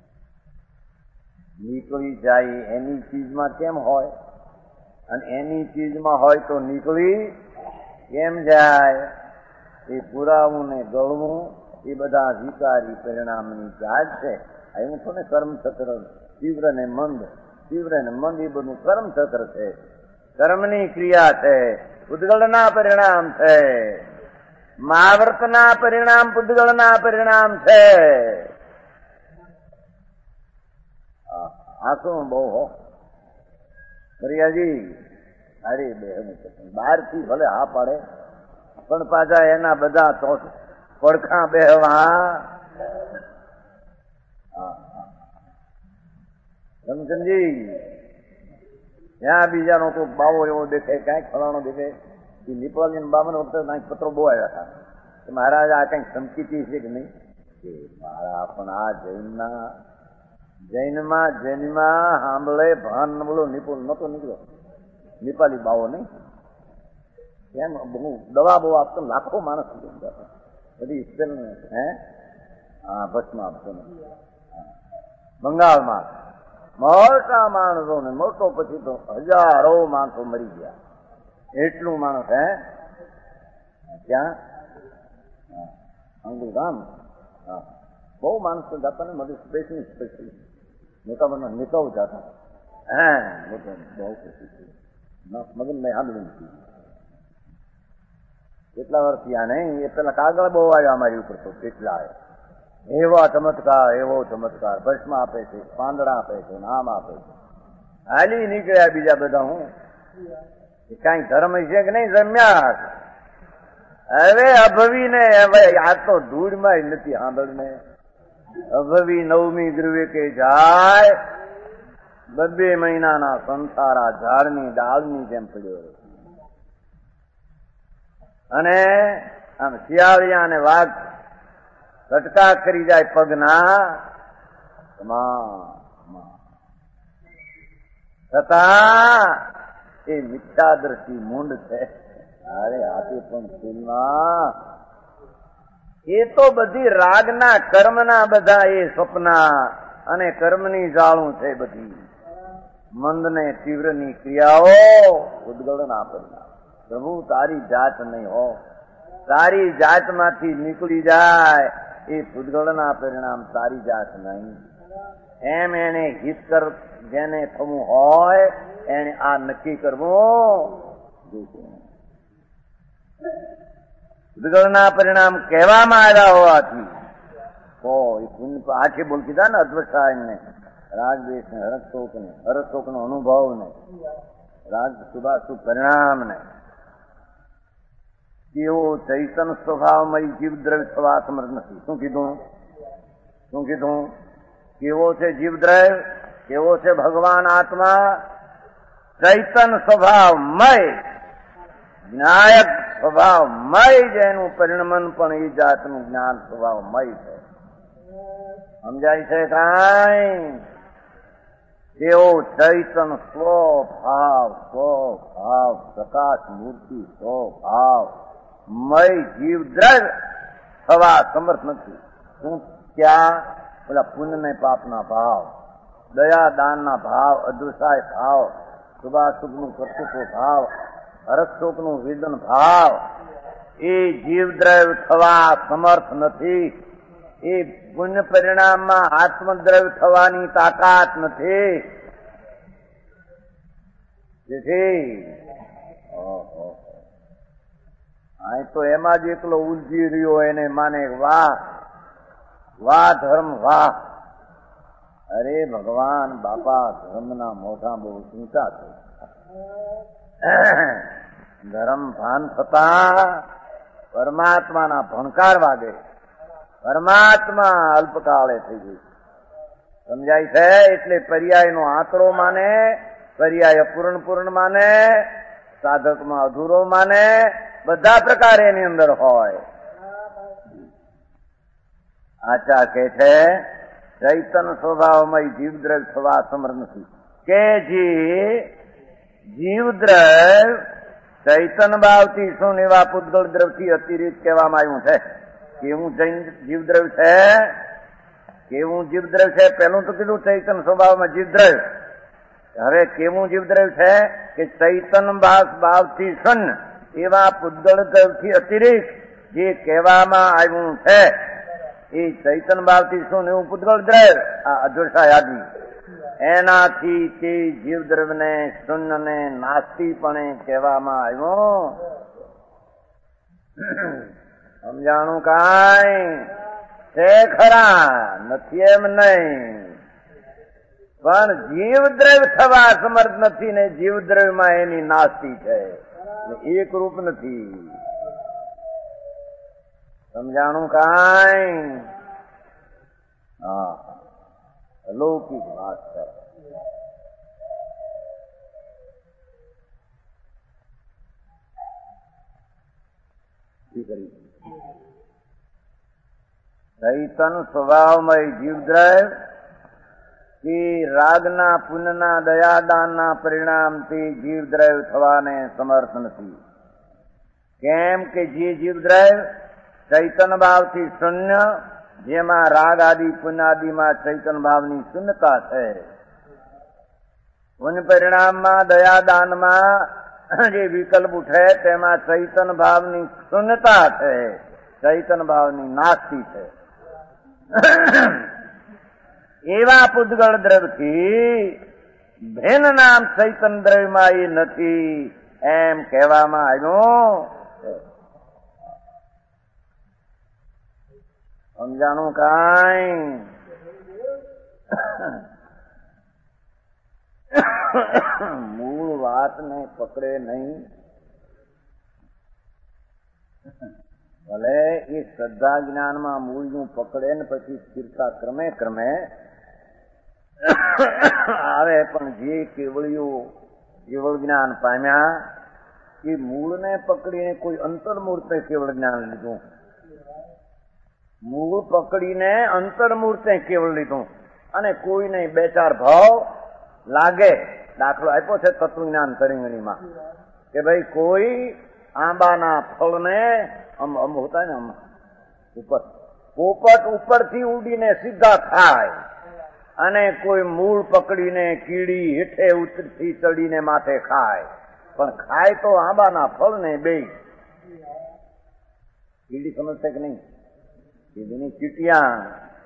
નીકળી જાય એની ચીજમાં કેમ હોય, અને એની ચીજમાં હોય તો નીકળી કેમ જાય? એ પુરાવું ને ગળવું એ બધા વિકારી પરિણામની જાત છે. એવું તો ને કર્મચક્ર તીવ્ર ને મંદ, તીવ્ર ને મંદ એ બધું કર્મચક્ર છે, કર્મની ક્રિયા છે, પૂતગલના પરિણામ છે, મહાવ્રતના પરિણામ પૂતગલના પરિણામ છે. આ શું બહુ હો મરિયાજી. અરે બે બહાર થી ભલે હા પાડે, પણ પાછા એના બધા તો પડખા બેહવા. રમચંદજી ત્યાં બીજાનો કોઈ બાવો એવો દેખાય, કાંઈક ફલાણો દેખાય. નીપાળી 52 વખતે કાંઈક પત્રો બહુ આવ્યા હતા કે મહારાજ આ કંઈક ધમકીતી છે કે નહીં. કે મારા પણ આ જૈનમાં સાંભળે ભાન બોલો નિપુલ નતો નીકળ્યો. નીપાળી બાવો નહીં, એમ બહુ દવા બહુ આપતો, લાખો માણસ બધી ભસ્મ આપતો નથી. બંગાળમાં મોટા માણસો ને મોટો, પછી તો હજારો માણસો મરી ગયા. એટલું માણસ ત્યાં અંગુધામ બહુ માણસો જતા ને, મધુ સ્પેશિયલ મોટા મોટા નેતાઓ જતા. બહુ મગનભાઈ સાંભળી કેટલા વર્ષ થયા નહીં. એ પેલા કાગળ બહુ આવ્યા અમારી ઉપર, તો કેટલા એવા ચમત્કાર, એવો ચમત્કાર. ભસ્મ આપે છે, પાંદડા આપે છે, નામ આપે છે. હાલી નીકળ્યા બીજા બધા. હું કઈ ધર્મ છે કે નહીં જમ્યા. હવે અભવી ને આ તો ધૂળમાં નથી સાંભળને. અભવી 9મી ધ્રુવે કે જાય, 2 મહિનાના સંસારા ઝાડની ડાળની જેમ પડ્યો. અને આમ શિયાળિયા અને વાઘ કટકા કરી જાય પગના, છતાં એ મિથ્યા દ્રષ્ટિ મૂંડ છે. અરે આપે પણ ફિલ્મમાં એ તો બધી રાગના કર્મના બધા એ સપના અને કર્મની જાળું છે બધી. મંદ ને તીવ્રની ક્રિયાઓ ઉદ્ગલના પરિણામ. પ્રભુ તારી જાત નહીં હો, તારી જાતમાંથી નીકળી જાય એ પૂતગલના પરિણામ, તારી જાત નહીં. એમ એને હિત કર જેને થવું હોય એને આ નક્કી કરવું. પૂતગલના પરિણામ કહેવામાં આવ્યા હોવાથી આંખે બોલ કીધા ને અદ્વૈતાયન ને, રાગદ્વેષ ને, હરશોક નો અનુભવ ને, રાગ શુભાશુભ પરિણામ ને, કેવો ચૈતન સ્વભાવમય જીવ દ્રવ્ય થવા સમર્થ નથી. શું કીધું? કેવો છે જીવ દ્રવ્ય, કેવો છે ભગવાન આત્મા? ચૈતન સ્વભાવમય, જ્ઞાયક સ્વભાવમય, જેનું પરિણમન પણ એ જાતનું જ્ઞાન સ્વભાવમય છે. સમજાય છે કાંઈ? તેઓ ચૈતન સ્વભાવ પ્રકાશ મૂર્તિ સ્વભાવ મય જીવ દ્રવ્ય થવા સમર્થ નથી. શું? ક્યાં? પેલા પુણ્ય ને પાપના ભાવ, દયા દાનના ભાવ, અદૃશાય ભાવ, શુભાશુભનું કર્તૃત્વ ભાવ, હરશોકનું વેદન ભાવ, એ જીવ દ્રવ્ય થવા સમર્થ નથી. એ પુણ્ય પરિણામમાં આત્મદ્રવ્ય થવાની તાકાત નથી. તેથી અહીં તો એમાં જ એકલો ઉલજી રહ્યો, એને માને વાહ ધર્મ વાહ. અરે ભગવાન બાપા ધર્મના મોઢા બહુ ઊંચા છે. ધર્મ ભાન થતા પરમાત્માના ભણકાર વાગે, પરમાત્મા અલ્પકાળે થઈ ગઈ. સમજાય છે? એટલે પર્યાયનો આંતરો માને, પર્યાય પૂર્ણ માને, સાધકમાં અધૂરો માને, બધા પ્રકાર એની અંદર હોય. આચા કે છે ચૈતન સ્વભાવમય જીવદ્રવ્ય થવા સમર્થ નથી. કે જીવદ્રવ્ય ચૈતન ભાવથી શું એવા પૂતગળ દ્રવ્યથી અતિરિક્ત કહેવામાં આવ્યું છે. કેવું જીવદ્રવ્ય છે? કેવું જીવદ્રવ્ય છે? પેલું તો કીધું ચૈતન સ્વભાવમાં જીવદ્રવ્ય. હવે કેવું જીવદ્રવ્ય છે? કે ચૈતન ભાવથી શૂન્ય એવા પૂતગળ દ્રવ્યથી અતિરિક્ત જે કહેવામાં આવ્યું છે એ ચૈતન ભાવથી શું એવું પૂતગળ દ્રવ્ય આ અજોષા યાદી એનાથી તે જીવદ્રવ્યને શૂન્યને નાસ્તીપણે કહેવામાં આવ્યું. સમજાણું કાંઈ છે ખરા? નથી એમ નહીં, પણ જીવદ્રવ્ય થવા સમર્થ નથી ને જીવદ્રવ્યમાં એની નાસ્તી છે, એક રૂપ નથી. સમજાણું કાંઈ? હા, લૌકિક વાત છે. ચૈતન સ્વભાવમય જીવદ્રવ્ય કે રાગના પુણ્યના દયાદાનના પરિણામથી જીવદ્રવ્ય થવાને સમર્થ નથી. કેમ કે જે જીવદ્રવ્ય ચૈતન ભાવથી શૂન્ય, જેમાં રાગ આદિ પુણ્યાદિમાં ચૈતન ભાવની શૂન્યતા છે, પુણ્ય પરિણામમાં દયાદાનમાં જે વિકલ્પ ઉઠે તેમાં ચૈતન ભાવની શૂન્યતા છે, ચૈતન ભાવની નાસ્તી છે. એવા પૂતગળ દ્રવ્યથી ભેન નામ ચૈતન દ્રવ્યમાં એ નથી એમ કહેવામાં આવ્યું. સમજાણું કાંઈ? મૂળ વાતને પકડે નહીં. ભલે એ શ્રદ્ધા જ્ઞાનમાં મૂળનું પકડે ને પછી સ્થિરતા ક્રમે ક્રમે આવે, પણ જે કેવળ જ્ઞાન પામ્યા એ મૂળને પકડીને કોઈ અંતર્મૂર્તે કેવળ જ્ઞાન લીધું, મૂળ પકડીને અંતર્મૂર્તે કેવળ લીધું. અને કોઈને બે ચાર ભાવ લાગે, દાખલો આપ્યો છે તત્વજ્ઞાન તરીંગણીમાં કે ભાઈ કોઈ આંબાના ફળને આમ હોતા ને આમ ઉપર પોપટ ઉપરથી ઉડીને સીધા ખાય, અને કોઈ મૂળ પકડીને કીડી હેઠે ઉતરથી ચડીને માથે ખાય, પણ ખાય તો આંબાના ફળને બે. કીડી સમજશે કે નહીં? કીડીની ચીટિયા,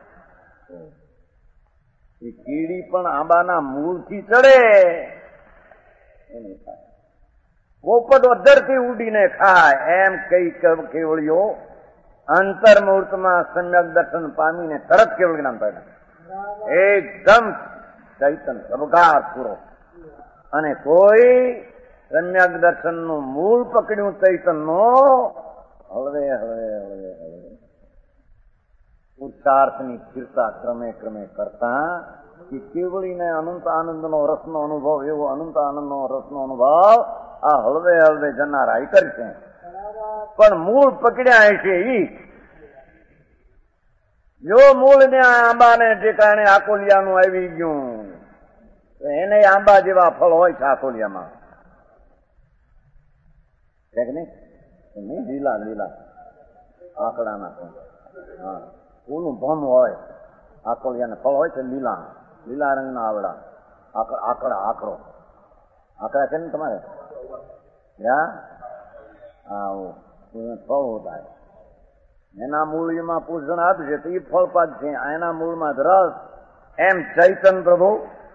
એ કીડી પણ આંબાના મૂળથી ચડે એને ખાય, પોપટ અધરથી ઉડીને ખાય. એમ કઈ કેવળીઓ અંતર્મૂર્તમાં સમ્યક દર્શન પામીને તરત કેવળ જ્ઞાન પામ્યા, એકદમ ચૈતન સબગાર પૂરો. અને કોઈ સમ્યક દર્શનનું મૂળ પકડ્યું ચૈતનનું, હળવે હળવે હળવે હળવે પુરુષાર્થની સ્થિરતા ક્રમે ક્રમે કરતા કે કેવળીને અનંત આનંદનો રસનો અનુભવ, એવો અનંત આનંદનો રસનો અનુભવ આ હળવે હળવે જનારા એ કરશે. પણ મૂળ પકડ્યા છે ઈ, જો મૂળ ને આંબાને ઠેકાણે આકોલિયાનું આવી ગયું, એને આંબા જેવા ફળ હોય છે આકોલિયામાં, છે કે નહીં? લીલા લીલા આંકડાના, હા, ઓનું ભમ હોય, આકોલિયાને ફળ હોય છે લીલા લીલા રંગના આવડા આંકડો આંકડા છે ને તમારે? ફળ હોતા है, એના મૂળમાં પોષણ આપશે તો એ ફળ પાકશે, એના મૂળમાં રસ. એમ ચૈતન પ્રભુ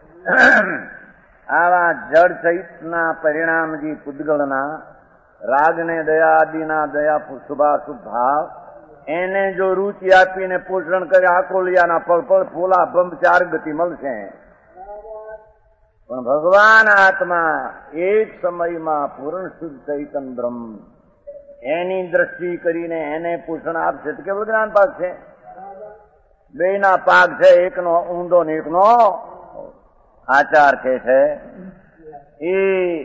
આવા જળ ચૈતના પરિણામજી પૂતગળના રાગને દયા આદિના દયા શુભાશુભ ભાવ એને જો રૂચિ આપીને પોષણ કરે, આકોલિયાના ફળ પર ફોલા બંધ ચાર ગતિ મળશે. પણ ભગવાન આત્મા એક સમયમાં પૂર્ણ શુદ્ધ ચૈતન બ્રહ્મ, એની દ્રષ્ટિ કરીને એને પોષણ આપશે તો કેવળ જ્ઞાન પાક છે. બેના પાક છે, એકનો ઊંધો ને એકનો આચાર કે છે. એ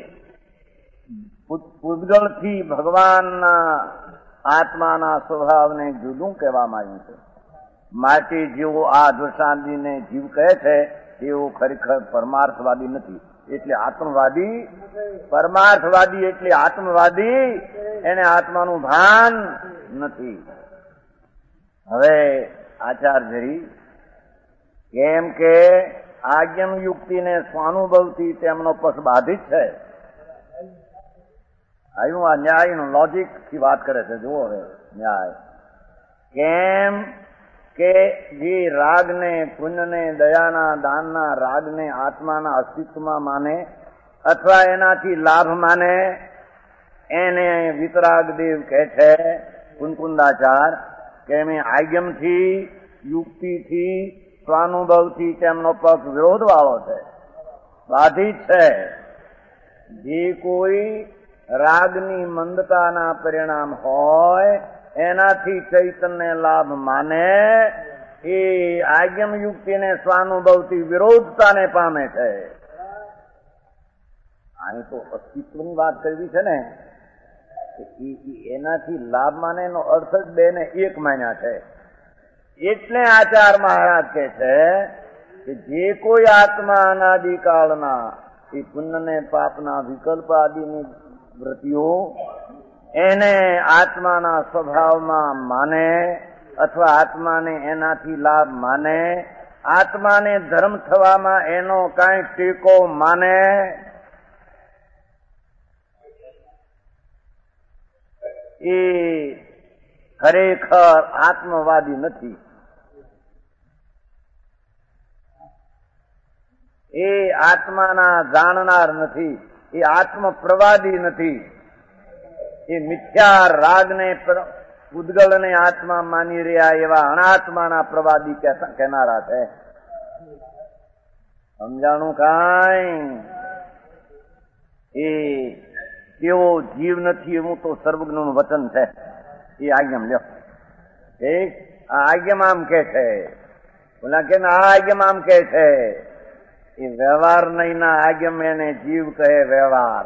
પૂતગલથી ભગવાનના આત્માના સ્વભાવને જુદું કહેવામાં આવ્યું છે. માટે જેવો આ દ્વશાંતિને જીવ કહે છે તેઓ ખરેખર પરમાર્થવાદી નથી. એટલે આત્મવાદી, પરમાર્થવાદી એટલે આત્મવાદી, એને આત્માનું ભાન નથી. હવે આચાર્યજી કેમ કે આજ્ઞમ યુક્તિને સ્વાનુભવથી તેમનો પક્ષ બાધિત છે. આવ્યું આ ન્યાયનું લોજિક થી વાત કરે છે. જુઓ હવે ન્યાય કેમ કે જે રાગને, પુણ્યને, દયાના, દાનના રાગને આત્માના અસ્તિત્વમાં માને અથવા એનાથી લાભ માને એને વિતરાગ દેવ કહે છે, કુંકુંદાચાર, કે એમ આજ્ઞમથી, યુક્તિથી, સ્વાનુભવથી તેમનો પક્ષ વિરોધવાળો છે, બાધિત છે. જે કોઈ રાગની મંદતાના પરિણામ હોય એનાથી ચૈતન્ય લાભ માને એ આજ્ઞમ યુક્તિને સ્વાનુભવથી વિરોધતાને પામે છે. આની તો અસ્તિત્વની વાત કરવી છે ને, એનાથી લાભ માને એનો અર્થ જ બે ને એક માન્યા છે. એટલે આચાર મહારાજ કહે છે કે જે કોઈ આત્મા અનાદિકાળના એ પુણ્ય ને પાપના વિકલ્પ આદિની વૃત્તિઓ એને આત્માના સ્વભાવમાં માને અથવા આત્માને એનાથી લાભ માને, આત્માને ધર્મ થવામાં એનો કાંઈ ટેકો માને, એ ખરેખર આત્મવાદી નથી. એ આત્માના જાણનાર નથી. એ આત્મપ્રવાદી નથી. એ મિથ્યા રાગને, પૂતગલને આત્મા માની રહ્યા એવા અનાત્માના પ્રવાદી કહેનારા છે. સમજાણું કાંઈ? એ કેવો જીવ નથી એવું તો સર્વજ્ઞનું વચન છે. એ આજ્ઞમ લ્યો. ઠીક, આ આજ્ઞમ આમ કે છે, બોલા કે આ આજ્ઞમ આમ કે છે. એ વ્યવહાર નહીં ના આજ્ઞમ એને જીવ કહે વ્યવહાર.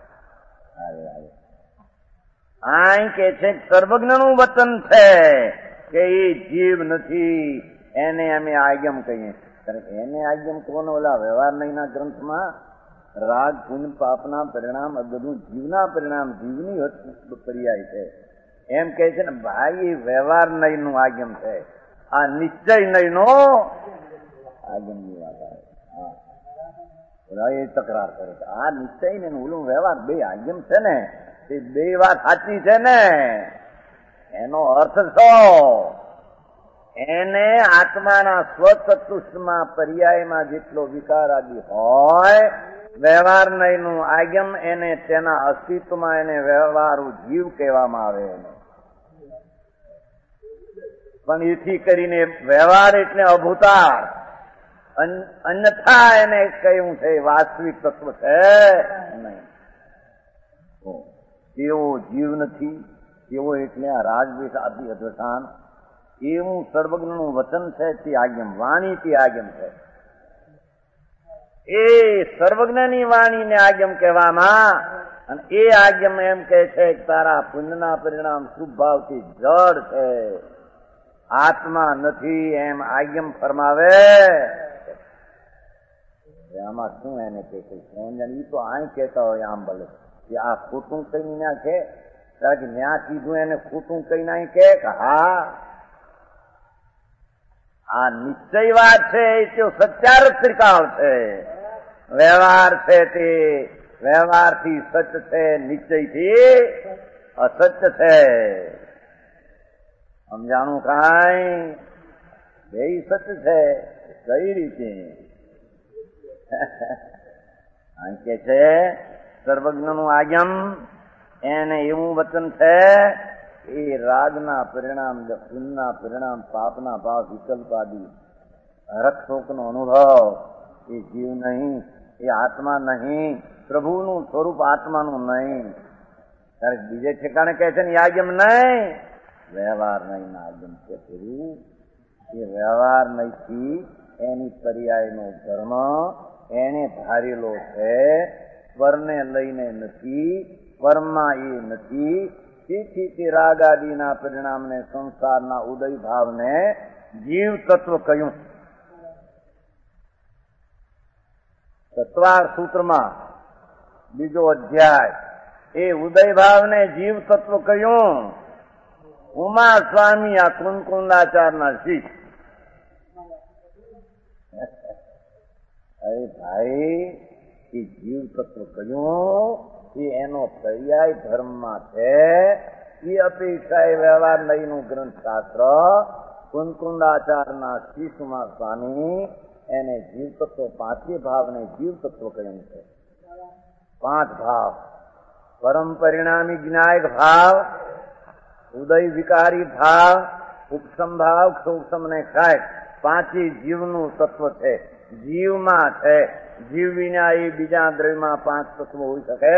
આ કે છે સર્વજ્ઞનું વચન છે કે એ જીવ નથી, એને અમે આજ્ઞમ કહીએ. એને આજ્ઞમ કોને? ઓલા વ્યવહાર નહીં ના ગ્રંથમાં રાગ પુણ્ય પાપના પરિણામ બધું જીવના પરિણામ, જીવની પર્યાય છે એમ કે છે ને. ભાઈ એ વ્યવહાર નહીં નું આજ્ઞમ છે, આ નિશ્ચય નહીં નો આજ્ઞમ ની વાત આવે. એ તકરાર કરે છે આ નિશ્ચય ને ઓલું વ્યવહાર બે આજ્ઞમ છે ને, એ બે વાત સાચી છે ને. એનો અર્થ શું? એને આત્માના સ્વચતુષ્ટમાં પર્યાયમાં જેટલો વિકાર આદિ હોય, વ્યવહાર નહીંનું આજ્ઞમ એને તેના અસ્તિત્વમાં એને વ્યવહારુ જીવ કહેવામાં આવે. પણ એથી કરીને વ્યવહાર એટલે અભૂતાર, અન્યથા એને કહ્યું છે વાસ્તવિક તત્વ છે નહીં. તેવો જીવ નથી, તેવો એટલે આ રાજદ્વેષ આદિ અધ્વસાન એવું સર્વજ્ઞનું વચન છે. તે આજ્ઞમ વાણી, તે આજ્ઞમ છે. એ સર્વજ્ઞની વાણીને આજ્ઞમ કહેવામાં, અને એ આજ્ઞમ એમ કે છે કે તારા પુણ્યના પરિણામ શુભ ભાવથી જડ છે, આત્મા નથી એમ આજ્ઞમ ફરમાવે. આમાં શું એને કે એ તો આ કહેતા હોય આમ ભલે આ ખોટું કઈ ના કે ન્યા કીધું એને ખોટું કઈ ના કે હા આ નિશ્ચય વાત છે. એ તો સત્યાર ત્રિકાળ છે. વ્યવહાર છે તે વ્યવહારથી સત્ય છે, નિશ્ચયથી અસત્ય છે. સમજાણું કાંઈ? બે સત્ય છે. કઈ રીતે? કે છે સર્વજ્ઞનું આજ્ઞમ એને એવું વચન છે એ રાગના પરિણામ, પુણ્યના પરિણામ, પાપના ભાવ, વિકલ્પ આદિ હરક શોકનો અનુભવ એ જીવ નહીં એ આત્મા નહીં, પ્રભુનું સ્વરૂપ આત્માનું નહીં. ત્યારે બીજે ઠેકાણે કહે છે ને આજ્ઞમ નહીં, વ્યવહાર નહીં આજ્ઞમ છે. એ વ્યવહાર નહીંથી એની પર્યાયનો ધર્મ એને ધારેલો છે, સ્વરને લઈને નથી, સ્વરમાં એ નથી. તેથી તે રાગાદીના પરિણામને સંસારના ઉદય ભાવને જીવ તત્વ કહ્યું. તત્વાર સૂત્રમાં બીજો અધ્યાય એ ઉદય ભાવને જીવ તત્વ કહ્યું. ઉમા સ્વામી આ કુંકુંદાચારના શિષ્ય. અરે ભાઈ, એ જીવ તત્વ કહ્યું એ એનો પર્યાય ધર્મમાં છે. એ અપેક્ષા એ વ્યવહાર લઈનું ગ્રંથ શાસ્ત્ર કુંકુંદાચારના શિષ્યમાં સ્વામી એને જીવ તત્વ, પાંચે ભાવને જીવ તત્વ કહ્યું છે. 5 ભાવ: પરમ પરિણામી જ્ઞાયક ભાવ, ઉદય વિકારી ભાવ, ઉપસમ ભાવ, સૂક્ષ્મ ને ક્ષાય. 5 જીવનું તત્વ છે, જીવમાં છે. જીવ વિના એ બીજા દ્રવ્યમાં 5 તત્વો હોઈ શકે?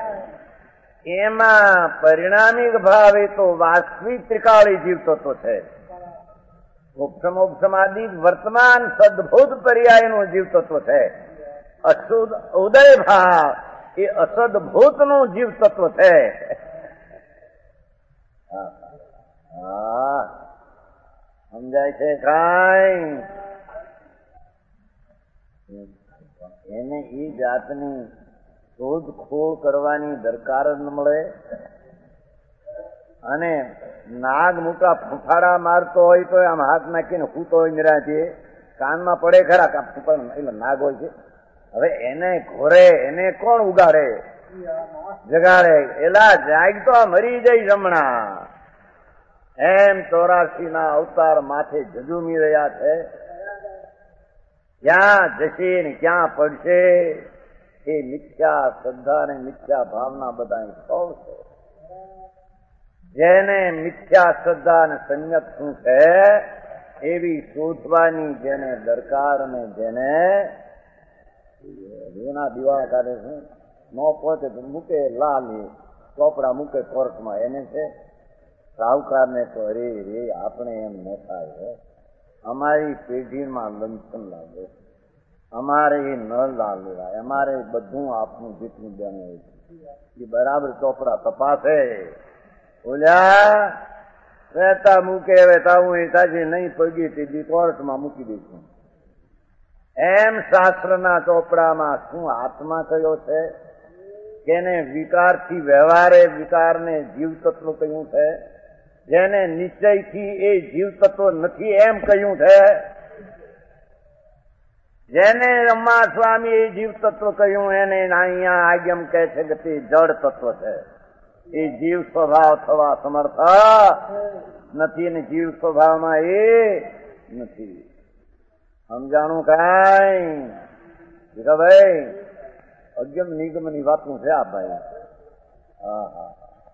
એમાં પરિણામિક ભાવ એ તો વાસ્તવિક ત્રિકાળી જીવ તત્વ છે. ઉપસમોપસમાદિ વર્તમાન સદભૂત પર્યાયનું જીવ તત્વ છે. અશુદ્ધ ઉદય ભાવ એ અસદભૂતનું જીવ તત્વ છે. સમજાય છે કાંઈ? એને એ જાતની શોધખોળ કરવાની દરકાર જ ન મળે. અને નાગ મોટા ફૂફાડા મારતો હોય તો આમ હાથ નાખીને સૂતો હોય નિરાંતે, કાનમાં પડે ખરા, એટલે નાગ હોય છે. હવે એને ઘોરે, એને કોણ ઉગાડે, જગાડે? એલા જાગતો મરી જઈ હમણાં. એમ 84 ના અવતાર માથે ઝઝુમી રહ્યા છે. ક્યાં જશે ને ક્યાં પડશે એ મિથ્યા શ્રદ્ધા અને મિથ્યા ભાવના બધા સૌ છે. જેને મિથ્યા શ્રદ્ધા અને સંયત શું છે એવી શોધવાની જેને દરકાર, અને જેને એના દિવાળા કાઢે છે, ન પહોંચે તો મૂકે લાલી ચોપડા મૂકે કોર્ટમાં. એને છે સાહુકારને તો અરે રે આપણે એમ ન થાય. અમારી પેઢીમાં લંચન લાગે, અમારે એ ન લાગેલા, અમારે બધું આપનું જેટલું બને એ બરાબર ચોપડા તપાસે. બોલ્યા રહેતા મૂકે, હવે તાવું એ તાજી નહીં પગી તે કોર્ટમાં મૂકી દઈશું. એમ શાસ્ત્રના ચોપડામાં શું આત્મા કયો છે? જેને વિકારથી વ્યવહારે વિકારને જીવ તત્વ કહ્યું છે, જેને નિશ્ચયથી એ જીવ તત્વ નથી એમ કહ્યું છે, જેને રમા સ્વામી એ જીવ તત્વ કહ્યું એને અહીંયા આજ્ઞમ કહે છે કે તે જડ તત્વ છે. એ જીવ સ્વભાવ થવા સમર્થ નથી, અને જીવ સ્વભાવમાં એ નથી. સમજાણું કાંઈ? ભાઈ અગમ નિગમની વાતું છે આ ભાઈ. હા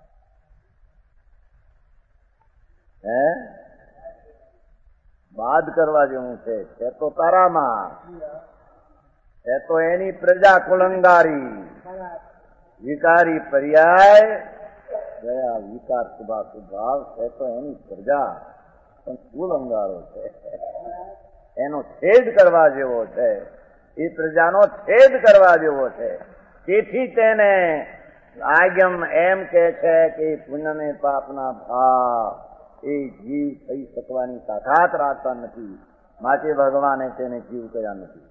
બાદ કરવા જેવું છે. તે તો તારામાં તે તો એની પ્રજા કુલંગારી, વિકારી પર્યાય ગયા વિકાર સ્વભાવ છે તો એની પ્રજા પણ કુલંગારો છે. એનો છેદ કરવા જેવો છે, એ પ્રજાનો છેદ કરવા જેવો છે. તેથી તેને આજ્ઞમ એમ કે છે કે પુણ્ય ને પાપના ભાવ એ જીવ થઈ શકવાની તાકાત રાખતા નથી, માટે ભગવાને તેને જીવ કર્યા નથી.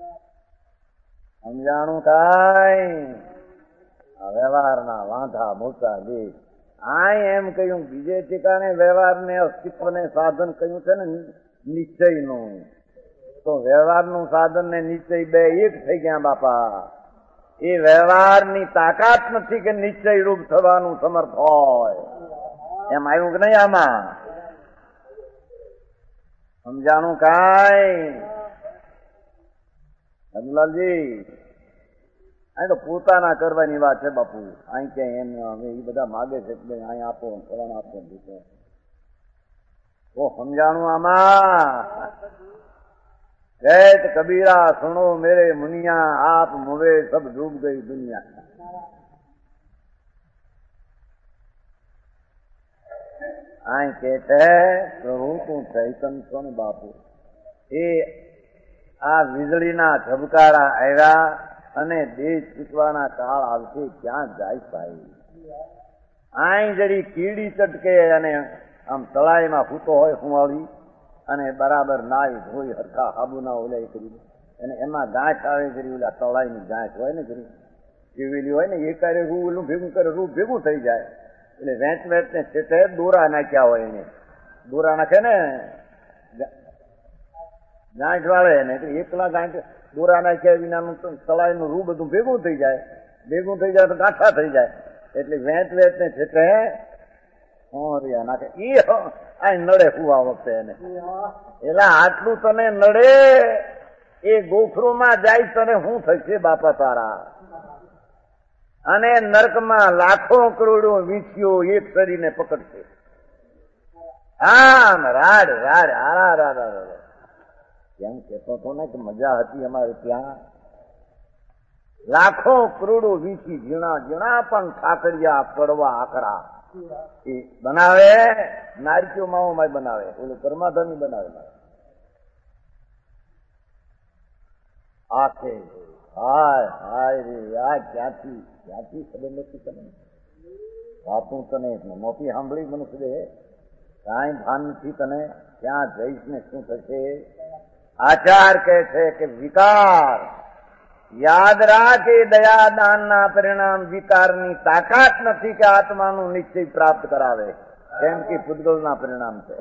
સમજાણું કાંઈ? આ વ્યવહારના વાંધા મોટા બે. આ એમ કહ્યું બીજે ઠેકાણે વ્યવહારને અસ્તિત્વને સાધન કહ્યું છે ને નિશ્ચયનું, તો વ્યવહારનું સાધન ને નિશ્ચય બે એક થઈ ગયા બાપા. એ વ્યવહારની તાકાત નથી કે નિશ્ચય રૂપ થવાનું સમર્થ હોય. એમ આવ્યું કે નહીં? આમાં સમજાણું કાંઈ? અબલાલજી અહીં તો પોતાના કરવાની વાત છે બાપુ. અહીં ક્યાંય એમ હવે એ બધા માગે છે કે અહીં આપો, ફલાણ આપો, દીધો. તો સમજાણું આમાં? कहत कबीरा सुनो मेरे मुनिया, आप मुवे सब डूब गई दुनिया। आई कहते प्रभु तू चैतन છો ને બાપુ। એ આ વીજળીના ઝબકારા આવ્યા અને દેહ છૂટવાના કાળ આવશે, ક્યાં જાય ભાઈ? આઈ જરી કીડી ચટકે અને આમ તળાઈમાં ફૂતો હોય હુંવાળી અને બરાબર નાઈ ધોઈ હરખા હાબુના ઓલા કરી અને એમાં ગાંઠ આવે કરી, ઓલા તળાઈની ગાંઠ હોય ને કરી કેવેલી હોય ને, એ કરે રૂ ઓલું ભેગું કરે, રૂ ભેગું થઈ જાય એટલે વેચ વેચ ને છેટે દોરા નાખ્યા હોય, એને દોરા નાખે ને ગાંઠ વાળે ને, એકલા ગાંઠ દોરા નાખ્યા વિનાનું તળાઈનું રૂ બધું ભેગું થઈ જાય, ભેગું થઈ જાય તો ગાંઠા થઈ જાય એટલે વેચ વેચ ને છેટે નાખે ઈ આ નડે ફુવા વખતે એને, એટલે આટલું તને નડે એ ગોખરોમાં જાય તને શું થશે બાપા તારા? અને નરકમાં લાખો કરોડો વીંછીઓ એક શરીરને પકડશે, આમ રાડ રાડ આરા રાડ કેમ કેતો હતો ને કે મજા હતી અમારે ત્યાં, લાખો કરોડો વીંછી ઝીણા ઝીણા પણ ઠાકરિયા કડવા આકરા એ બનાવે, નારકીઓ માઓમાં બનાવે, ઓલું કર્માધની બનાવે આખે હાય હાય રે આ ક્યાંથી ક્યાંથી ખબર નથી તને વાતું, તને મોટી સાંભળી મનુષ્ય કાંઈ ભાન નથી તને, ક્યાં જઈશ ને શું થશે? આચાર કહે છે કે વિકાર યાદ રાખે, દયાદાનના પરિણામ વિકારની તાકાત નથી કે આત્માનું નિશ્ચય પ્રાપ્ત કરાવે, કેમ કે પૂતગલના પરિણામ છે।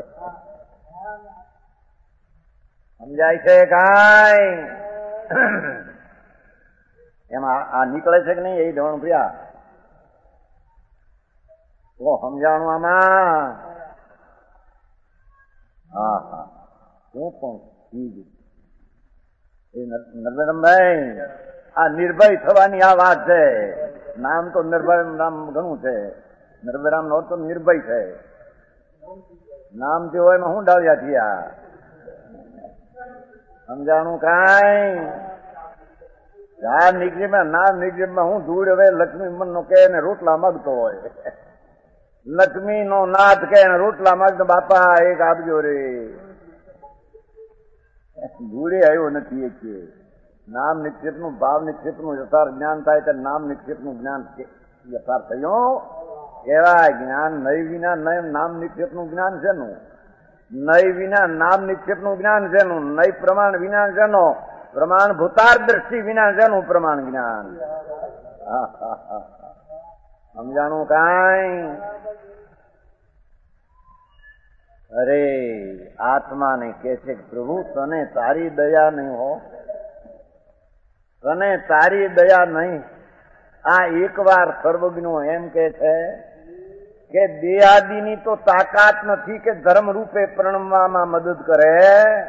સમજાય છે કાંઈ? એમાં આ નીકળે છે કે નહીં એ ધોરણ પ્રિયા તો સમજાણું આમાં? હા હા હું પણ એ નરબેરમભાઈ આ નિર્ભય થવાની આ વાત છે, નામ તો નિર્ભય નામ ઘણું છે, નરબેરામ નો તો નિર્ભય છે, નામ જે હોય એમાં હું ડાળ્યા થયા, સમજાણું કાંઈ? આ નિગરીમાં નામ નિગરીમાં હું ધૂળ હવે લક્ષ્મી મન નો કે ને રોટલા માગતો હોય, લક્ષ્મી નો નાથ કે રોટલા માગતો, બાપા એક આપજો રે, ધૂળે આવ્યો નથી એ કે નામ નિક્ષેપ નું ભાવ નિક્ષેપ નું યથાર્થ જ્ઞાન થાય ત્યારે નામ નિક્ષેપ નું જ્ઞાન યથાર્થ થયો, એવા જ્ઞાન નય વિના નામ નિક્ષેપ નું જ્ઞાન છે નું, નય વિના નામ નિક્ષેપ નું જ્ઞાન છે નું, નય પ્રમાણ વિના છે નો પ્રમાણ, ભૂતાર દ્રષ્ટિ વિના છે નું પ્રમાણ જ્ઞાન। સમજાણું કાંઈ? અરે આત્માને કે છે કે પ્રભુ તને તારી દયા નહીં હો, તને તારી દયા નહીં। આ એક વાર સર્વજ્ઞો એમ કે છે કે દેહાદિની તો તાકાત નથી કે ધર્મ રૂપે પ્રણમવામાં મદદ કરે,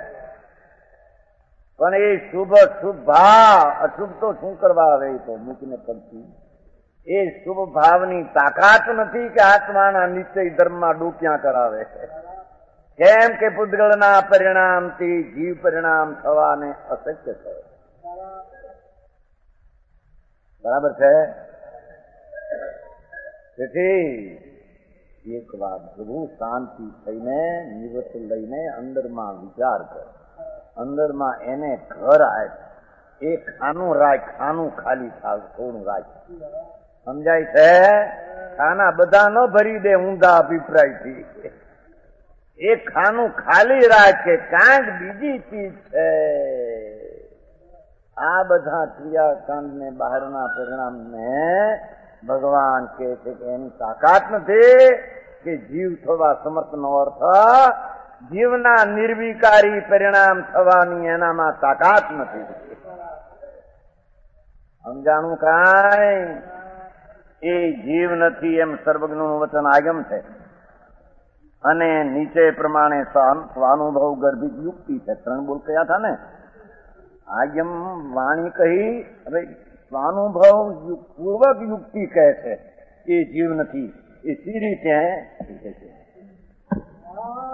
પણ એ શુભ શુભ ભાવ, અશુભ તો શું કરવા આવે તો મૂકીને પડતી, એ શુભ ભાવની તાકાત નથી કે આત્માના નિશ્ચય ધર્મમાં ડૂક્યા કરાવે, કેમ કે પૂતગલના પરિણામથી જીવ પરિણામ થવાને અશક્ય છે। બરાબર છે? તેથી એક વાત પ્રભુ શાંતિ થઈને નિવૃત્ત લઈને અંદરમાં વિચાર કર, અંદરમાં એને ઘર આપ, એ ખાનું રાખ, ખાનું ખાલી થાવ, થોડું રાખ, સમજાય છે? ખાના બધા ન ભરી દે ઊંધા અભિપ્રાયથી, એ ખાનું ખાલી રાખે, કાંઈક બીજી ચીજ છે। આ બધા ક્રિયાકાંડ ને બહારના પરિણામને ભગવાન કહે છે કે એની તાકાત નથી કે જીવ થવા સમર્થનો અર્થ જીવના નિર્વિકારી પરિણામ થવાની એનામાં તાકાત નથી। સમજાણું કાંઈ? એ જીવ નથી એમ સર્વજ્ઞનું વચન આગમ છે, અને નીચે પ્રમાણે સ્વાનુભવ ગર્ભિત યુક્તિ છે, 3 બોલ કયા હતા ને, આગમ વાણી કહી, હવે સ્વાનુભવ પૂર્વક યુક્તિ કહે છે એ જીવ નથી, એ સી રીતે